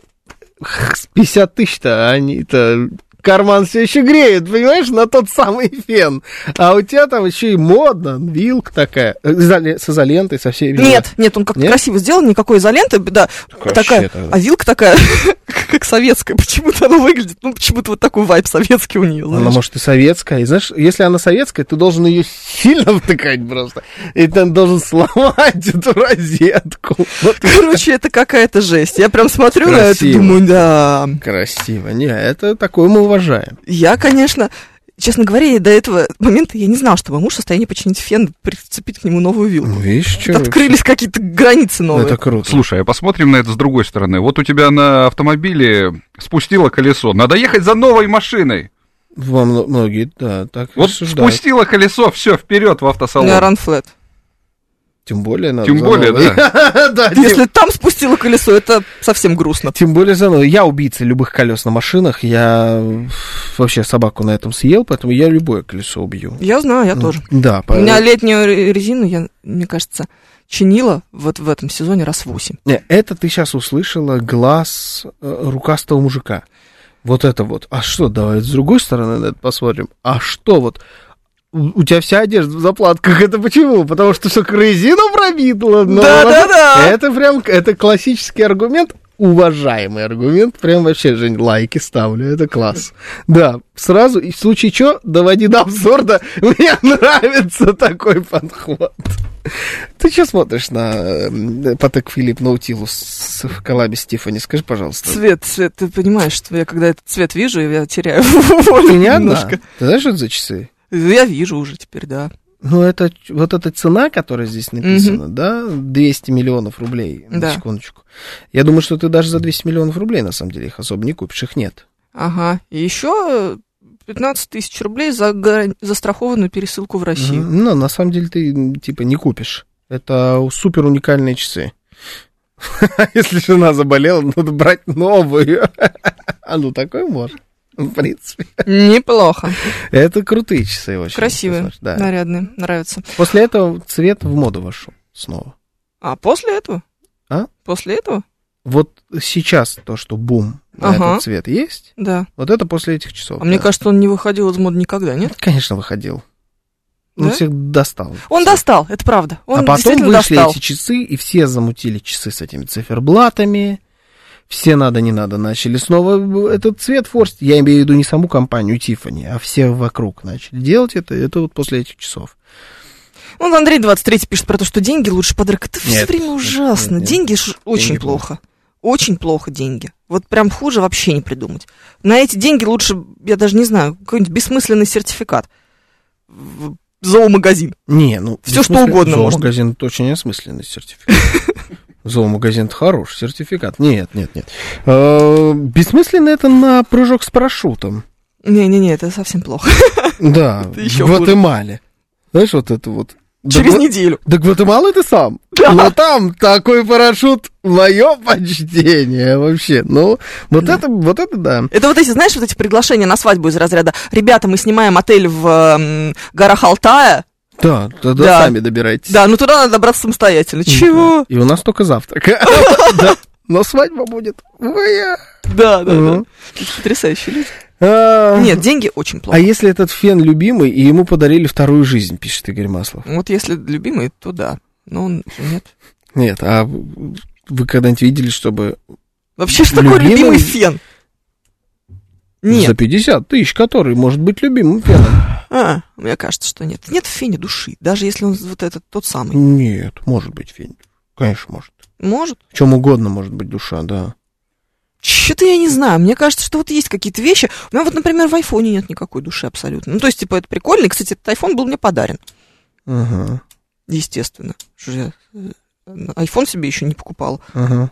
50 тысяч-то они-то... Карман все еще греет, понимаешь, на тот самый фен. А у тебя там еще и модно, вилка такая, с изолентой, со всей... Нет, он как-то красиво сделан, никакой изоленты, да, такая, а вилка такая, как советская, почему-то она выглядит, почему-то вот такой вайб советский у нее. Она, может, и советская, и знаешь, если она советская, ты должен ее сильно втыкать просто, и ты должен сломать эту розетку. Короче, это какая-то жесть, я прям смотрю на это, думаю, да. Красиво, не, это такое мы уважаем. Я, конечно, Честно говоря, до этого момента я не знала, что мой муж в состоянии починить фен, прицепить к нему новую вилку. Ну, видишь, что... Открылись какие-то границы новые. Это круто. Слушай, а посмотрим на это с другой стороны. Вот у тебя на автомобиле спустило колесо. Надо ехать за новой машиной. Многие, да, так Вот рассуждают. спустило колесо, все, вперед в автосалон. На Run-Flat. Тем более надо. Тем более, да. Если там спустило колесо, это совсем грустно. Тем более за мной. Я убийца любых колес на машинах. Я вообще собаку на этом съел, поэтому я любое колесо убью. Я знаю, я тоже. Да. У меня летнюю резину, я, мне кажется, чинила вот в этом сезоне раз 8. Не, это ты сейчас услышала глаз рукастого мужика. Вот это вот. А что, давай с другой стороны на это посмотрим. А что вот... У тебя вся одежда в заплатках. Это почему? Потому что резину пробила. Да. Это прям, это классический аргумент, уважаемый аргумент. Прям вообще, Жень, лайки ставлю. Это класс. Да, сразу, и в случае чего, доводи до абсурда. Мне нравится такой подход. Ты что смотришь на Патек Филипп Наутилус в коллабе с Тиффани? Скажи, пожалуйста. Цвет, ты понимаешь, что я когда этот цвет вижу, я теряю волю Ты не одна? немножко. Ты знаешь, что это за часы? Я вижу уже теперь, да. Ну, это вот эта цена, которая здесь написана, да, 200 миллионов рублей, на Да. секундочку. Я думаю, что ты даже за 200 миллионов рублей, на самом деле, их особо не купишь, их нет. Ага. И еще 15 тысяч рублей за застрахованную пересылку в Россию. Но на самом деле ты, типа, не купишь. Это супер уникальные часы. Если жена заболела, надо брать новую. А ну, такой можно. В принципе. Неплохо. Это крутые часы очень. Красивые, Да. нарядные, нравятся. После этого цвет в моду вошел снова. А после этого? А? После этого? Вот сейчас то, что бум на Ага. этот цвет есть, Да. вот это после этих часов. А мне кажется, он не выходил из моды никогда, нет? Конечно, выходил. Он Да? всех достал. Он достал, это правда. Он А потом действительно вышли достал. эти часы, и все замутили часы с этими циферблатами. Все надо-не надо начали снова этот цвет форсить. Я имею в виду не саму компанию Тиффани, а все вокруг начали делать это. Это вот после этих часов. Вот Андрей 23 пишет про то, что деньги лучше подарок. Это все Нет, время ужасно. нет. Деньги очень Деньги плохо. Очень плохо деньги. Вот прям хуже вообще не придумать. На эти деньги лучше, я даже не знаю, какой-нибудь бессмысленный сертификат в зоомагазин. Не, ну... Всё, что угодно можно. Зоомагазин — это очень осмысленный сертификат. Зоомагазин — это хороший сертификат. Нет. Бессмысленно это на прыжок с парашютом. Не-не-не, это совсем плохо. Да, Это ещё в Гватемале. Знаешь, вот это вот. Через неделю. Да Гватемала ты сам. Да. Но там такой парашют, мое почтение вообще. Ну, вот это да. Это вот эти, знаешь, вот эти приглашения на свадьбу из разряда «Ребята, мы снимаем отель в горах Алтая». Да, Да. сами добирайтесь. Да, ну туда надо добраться самостоятельно. Чего? И у нас только завтрак. Да. Но свадьба будет. Да. Потрясающие люди. Нет, деньги очень А плохо. если этот фен любимый, и ему подарили вторую жизнь, пишет Игорь Маслов? Вот если любимый, то да. Но он же нет. Нет, а вы когда-нибудь видели, чтобы Вообще, что такое Любимый? любимый фен? за Нет. 50 тысяч, который может быть любимым феном? Мне кажется, что нет. Нет в фене души, даже если он вот этот тот самый. Нет, может быть фен. Конечно, может. Может. В чем угодно может быть душа, да. Что-то я не знаю. Мне кажется, что вот есть какие-то вещи. У меня вот, например, в айфоне нет никакой души абсолютно. Ну, то есть, типа, это прикольно. И, кстати, этот айфон был мне подарен. Ага, Естественно. Что же я айфон себе еще не покупала. ага.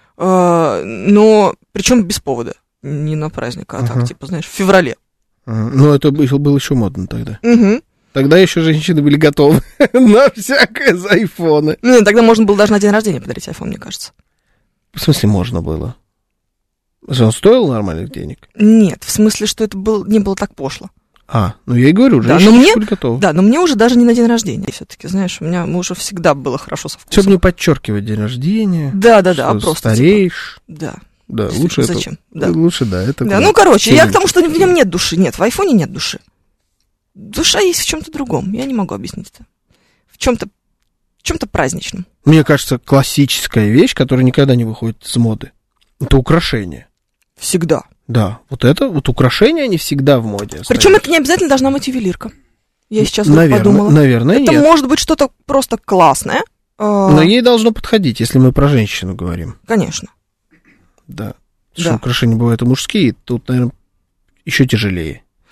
Но причем без повода. Не на праздник, а так, типа, знаешь, в феврале. Ну, это был еще модно тогда. Угу. Тогда еще женщины были готовы на всякое за айфоны. Ну, тогда можно было даже на день рождения подарить айфон, мне кажется. В смысле, можно было? Он стоил нормальных денег? Нет, в смысле, что это не было так пошло. Ну я и говорю, Да, женщины но мне- были готовы. Да, но мне уже даже не на день рождения. Все-таки, знаешь, у меня уже всегда было хорошо со вкусом. Чтобы не подчеркивать день рождения. Да, а что просто. стареешь. Типа, да. Да, Действительно, лучше это. зачем? Да. Лучше, да. Это Да, куда? ну, короче, я Чем- к тому, что в нем нет души. Нет, в айфоне нет души. Душа есть в чем-то другом. Я не могу объяснить это. В чем-то праздничном. Мне кажется, классическая вещь, которая никогда не выходит из моды, это украшения. Всегда. Да, вот украшения, они всегда в моде. Причем это не обязательно должна быть ювелирка. Я сейчас вот наверное, подумала. наверное, Это нет. может быть что-то просто классное. Но ей должно подходить, если мы про женщину говорим. Конечно. Да. Да. Что украшения бывают и мужские, тут, наверное, еще тяжелее.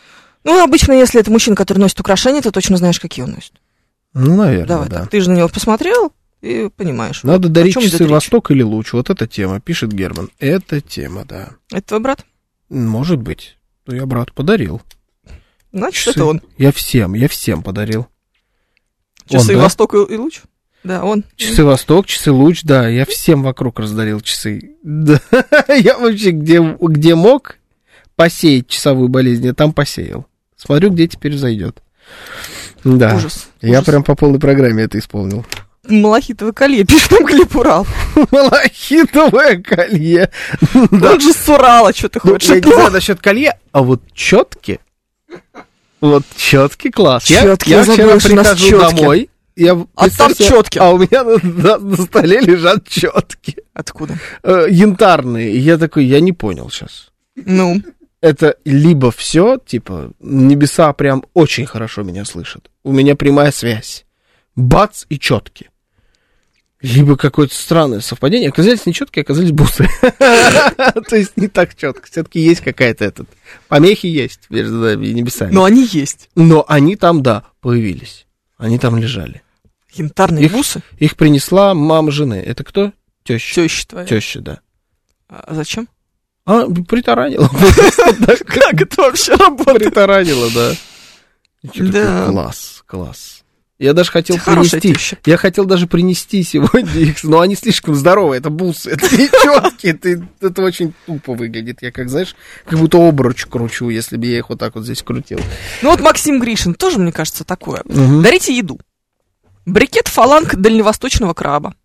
Ну, обычно, если это мужчина, который носит украшения, ты точно знаешь, какие он носит. Ну, наверное, Давай, да. так, ты же на него посмотрел и понимаешь. Надо вот, дарить часы «Восток» или «Луч». Вот эта тема, пишет Герман. Это тема, да. Это твой брат? Может быть. Я брату подарил. Значит, часы. это он. Я всем подарил. Часы он, да? «Восток» и «Луч»? Да, он. Часы «Восток», часы «Луч», да. Я всем вокруг раздарил часы. Да. Я вообще где мог посеять часовую болезнь, я там посеял. Смотрю, где теперь зайдет. Да. Ужас. Я прям по полной программе это исполнил. Малахитовое колье, пишет нам Глеб Урал. Малахитовое колье. Он же с Урала, что ты хочешь? Я не знаю насчет колье, а вот четки. Вот четки класс. Я вчера прихожу домой. А там четки. А у меня на столе лежат четки. Откуда? Янтарные. И я такой, я не понял сейчас. Ну? Это либо все, типа, небеса прям очень хорошо меня слышат. У меня прямая связь. Бац, и четки. Либо какое-то странное совпадение. Оказались не четкие, оказались бусы. То есть не так четко. Все-таки есть какая-то помехи есть между нами и небесами. Но они есть. Но они там, да, появились. Они там лежали. Янтарные бусы? Их принесла мама жены. Это кто? Теща. Теща твоя. Теща, да. А зачем? Притаранила. Как это вообще работает? Притаранила, да. Да. Класс. Я даже хотел принести. Я хотел даже принести сегодня их, но они слишком здоровые. Это бусы, это не четкие. Это очень тупо выглядит. Я, как знаешь, как будто обруч кручу, если бы я их вот так вот здесь крутил. Ну вот Максим Гришин тоже, мне кажется, такое. Дарите еду. Брикет фаланг дальневосточного краба.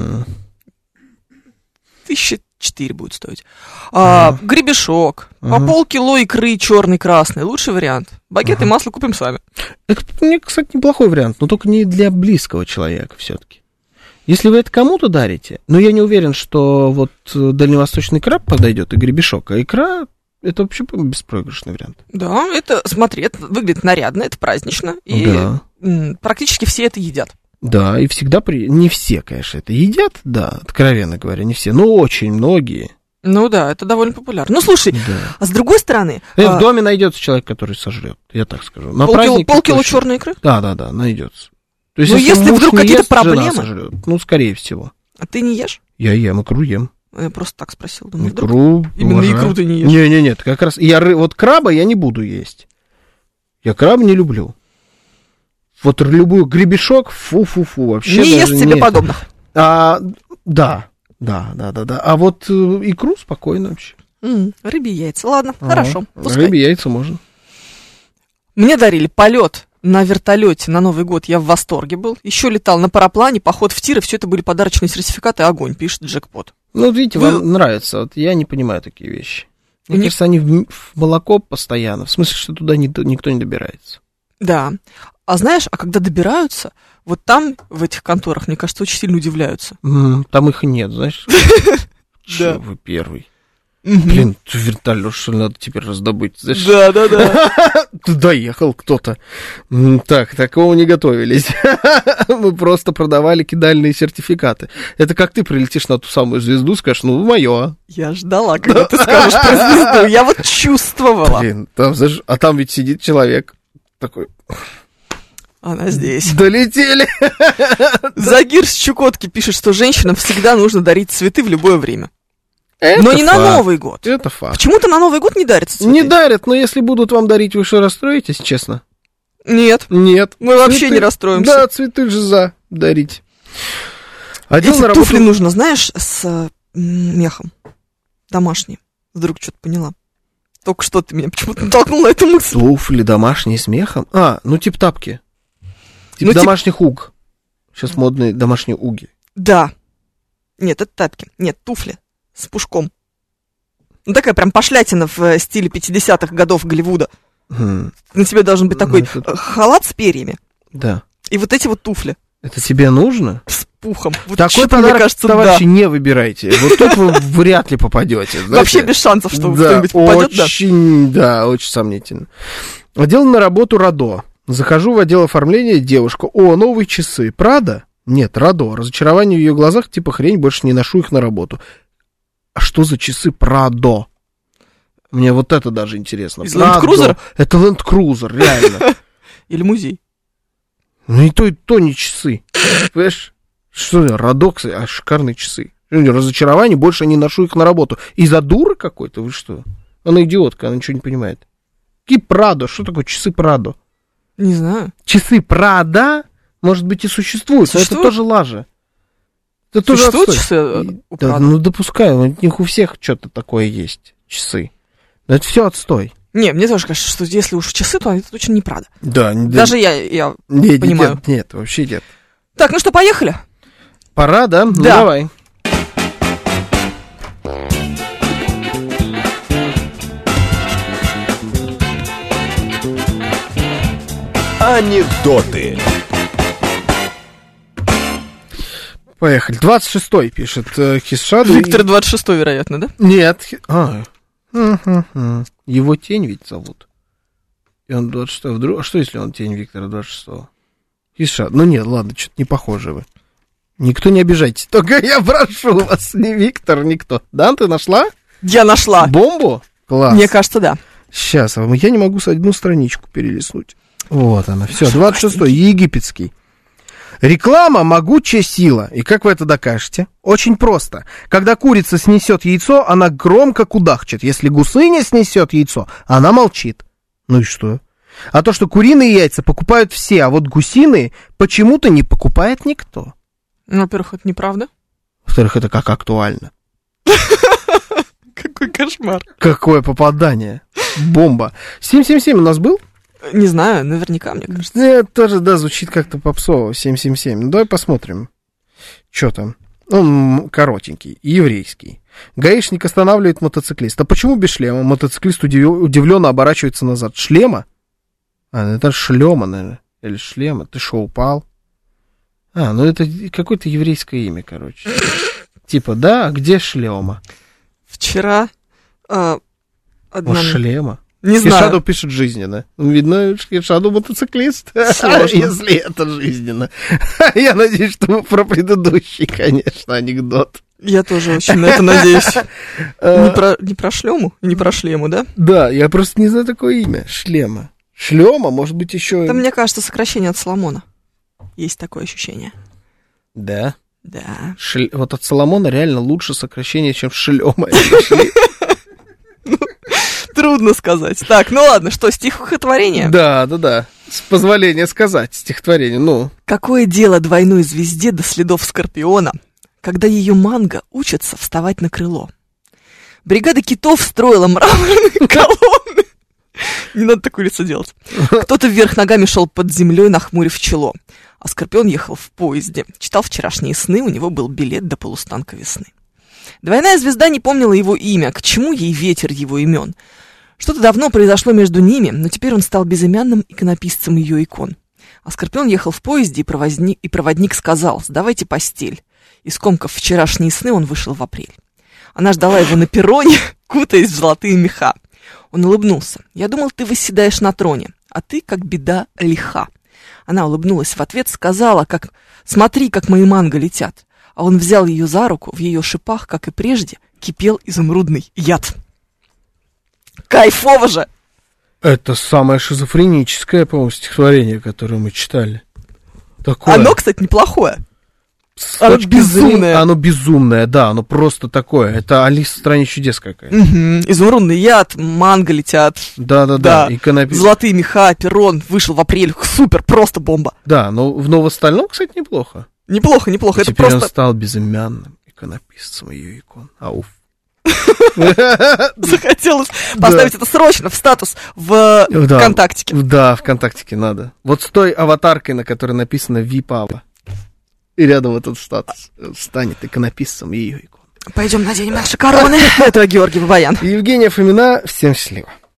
1004 будет стоить. Гребешок. По полкило икры черный, красный. Лучший вариант. Багет и масло купим сами. Это, мне, кстати, неплохой вариант, но только не для близкого человека все-таки. Если вы это кому-то дарите, но я не уверен, что вот дальневосточный краб подойдет и гребешок, а икра — это вообще беспроигрышный вариант. Да, это, смотри, это выглядит нарядно, это празднично, и практически все это едят. Да, и всегда не все, конечно, это едят, да, откровенно говоря, не все, но очень многие. Ну да, это довольно популярно. Ну слушай, а с другой стороны... В доме найдется человек, который сожрет, я так скажу. Полкило черной икры? Да, найдется. То есть, если вдруг какие-то проблемы... Сожрет, скорее всего. А ты не ешь? Я ем, икру ем. Я просто так спросил. Думаю, икру именно икру ты не ешь? Нет, как раз... Вот краба я не буду есть. Я краба не люблю. Вот любую гребешок, фу-фу-фу, вообще не ест себе подобных. Да. А вот икру спокойно вообще. Рыбьи яйца. Ладно, хорошо. Рыбьи яйца можно. Мне дарили полет на вертолете на Новый год. Я в восторге был. Еще летал на параплане, поход в тир, и все это были подарочные сертификаты. Огонь, пишет Джекпот. Ну, видите, вам нравится. Вот я не понимаю такие вещи. Мне кажется, они в молоко постоянно. В смысле, что туда никто не добирается. Да. А знаешь, когда добираются, вот там, в этих конторах, мне кажется, очень сильно удивляются. Там их нет, знаешь? Да. Вы первый. Блин, вертолет, что ли, надо теперь раздобыть? Да. Доехал кто-то. Так, такого не готовились. Мы просто продавали кидальные сертификаты. Это как ты прилетишь на ту самую звезду, скажешь, ну, мое. Я ждала, когда ты скажешь про звезду. Я вот чувствовала. Блин, а там ведь сидит человек такой... Она здесь. Долетели. Загир с Чукотки пишет, что женщинам всегда нужно дарить цветы в любое время. Это но не факт. на Новый год. Это факт. Почему-то на Новый год не дарятся цветы. Не дарят, но если будут вам дарить, вы что, расстроитесь, честно? Нет. Мы вообще не расстроимся. Да, цветы же за дарить. Эти туфли нужно, знаешь, с мехом. Домашние. Вдруг что-то поняла. Только что ты меня почему-то натолкнул на эту мысль. Туфли домашние с мехом? Типа тапки. Типа домашних уг. Сейчас модные домашние уги. Да. Нет, это тапки. Нет, туфли с пушком. Ну, такая прям пошлятина в стиле 50-х годов Голливуда. На тебе должен быть такой халат с перьями. Да. И вот эти вот туфли. Это тебе нужно? С пухом. Вот такой подарок, мне кажется, товарищи, не выбирайте. Вот тут вы вряд ли попадете. Вообще без шансов, что кто-нибудь попадет. Да, очень сомнительно. Отдел на работу РАДО. Захожу в отдел оформления, девушка. Новые часы. Прада? Нет, РАДО. Разочарование в ее глазах, типа хрень, больше не ношу их на работу. А что за часы Прадо? Мне вот это даже интересно. Из Land Cruiser? Это Land Cruiser, реально. Или музей? Ну и то не часы. Понимаешь? Что это? Родок, шикарные часы. Разочарование, больше не ношу их на работу. Из-за дуры какой-то? Вы что? Она идиотка, она ничего не понимает. Какие Прадо? Что такое часы Прадо? Не знаю. Часы Прада, может быть, и существуют, но это тоже лажа. Это тоже существуют часы у да, Прада? ну, допускаю, у них у всех что-то такое есть, часы. Но это все отстой. Не, мне тоже кажется, что если уж часы, то это точно не Прада. Да. Даже я нет, понимаю. Нет, вообще нет. Так, ну что, поехали? Пора, да? Ну, да. Давай. Анекдоты. Поехали. 26-й пишет Хисшаду. Виктор 26-й, вероятно, да? Нет. Его тень ведь зовут. И он 26-й. Вдруг... А что, если он тень Виктора 26-го? Хисшаду. Ну нет, ладно, что-то не похоже вы. Никто не обижайтесь. Только я прошу вас, ни Виктор, никто. Да, ты нашла? Я нашла. Бомбу? Класс. Мне кажется, да. Сейчас, я не могу с одну страничку перелистнуть. Вот она, все, 26-й, египетский. Реклама – могучая сила. И как вы это докажете? Очень просто. Когда курица снесет яйцо, она громко кудахчет. Если гусыня снесет яйцо, она молчит. Ну и что? А то, что куриные яйца покупают все, а вот гусиные почему-то не покупает никто. Ну, во-первых, это неправда. Во-вторых, это как актуально. Какой кошмар. Какое попадание. Бомба. 777 у нас был? Не знаю, наверняка, мне кажется. Это тоже, да, звучит как-то попсово, 777. Ну, давай посмотрим, что там. Он коротенький, еврейский. Гаишник останавливает мотоциклиста. А почему без шлема? Мотоциклист удивленно оборачивается назад. Шлема? Это шлема, наверное. Или шлема. Ты шо, упал? Ну это какое-то еврейское имя, короче. Типа, да, где шлема? Вчера шлема? Не знаю. Хишаду пишет жизненно. Видно, Хишаду мотоциклист. Если это жизненно. Я надеюсь, что про предыдущий, конечно, анекдот. Я тоже очень на это надеюсь. Не про шлему, не про шлему, да? Да, я просто не знаю такое имя. Шлема. Шлема, может быть, еще... Это, мне кажется, сокращение от Соломона. Есть такое ощущение. Да? Да. Вот от Соломона реально лучше сокращение, чем шлема. Трудно сказать. Так, ну ладно, что, стихотворение? Да. С позволения сказать, стихотворение, ну. Какое дело двойной звезде до следов Скорпиона, когда ее манго учится вставать на крыло? Бригада китов строила мраморные колонны. Не надо такое лицо делать. Кто-то вверх ногами шел под землей, нахмурив чело. А Скорпион ехал в поезде. Читал вчерашние сны, у него был билет до полустанка весны. Двойная звезда не помнила его имя, к чему ей ветер его имен. Что-то давно произошло между ними, но теперь он стал безымянным иконописцем ее икон. А Скорпион ехал в поезде, и проводник сказал: «Сдавайте постель». И скомкав вчерашние сны, он вышел в апрель. Она ждала его на перроне, кутаясь в золотые меха. Он улыбнулся. «Я думал, ты восседаешь на троне, а ты, как беда, лиха». Она улыбнулась в ответ, сказала: «Смотри, как мои манго летят». А он взял ее за руку, в ее шипах, как и прежде, кипел изумрудный яд. Кайфово же! Это самое шизофреническое, по-моему, стихотворение, которое мы читали. Такое. Оно, кстати, неплохое. Оно безумное. Оно безумное, да, оно просто такое. Это Алиса в стране чудес какая. Изумрудный яд, манго летят. Да. Золотые меха, перрон, вышел в апреле. Супер, просто бомба. Да, но в остальном, кстати, неплохо. Неплохо. Это теперь просто... он стал безымянным иконописцем ее икон. Ауф. Захотелось поставить это срочно в статус в ВКонтактике. Да, ВКонтактике надо. Вот с той аватаркой, на которой написано ВИПАВА. И рядом этот статус станет иконописцем ее икон. Пойдем наденем наши короны. Это Георгий Бабаян. Евгения Фомина. Всем счастливо.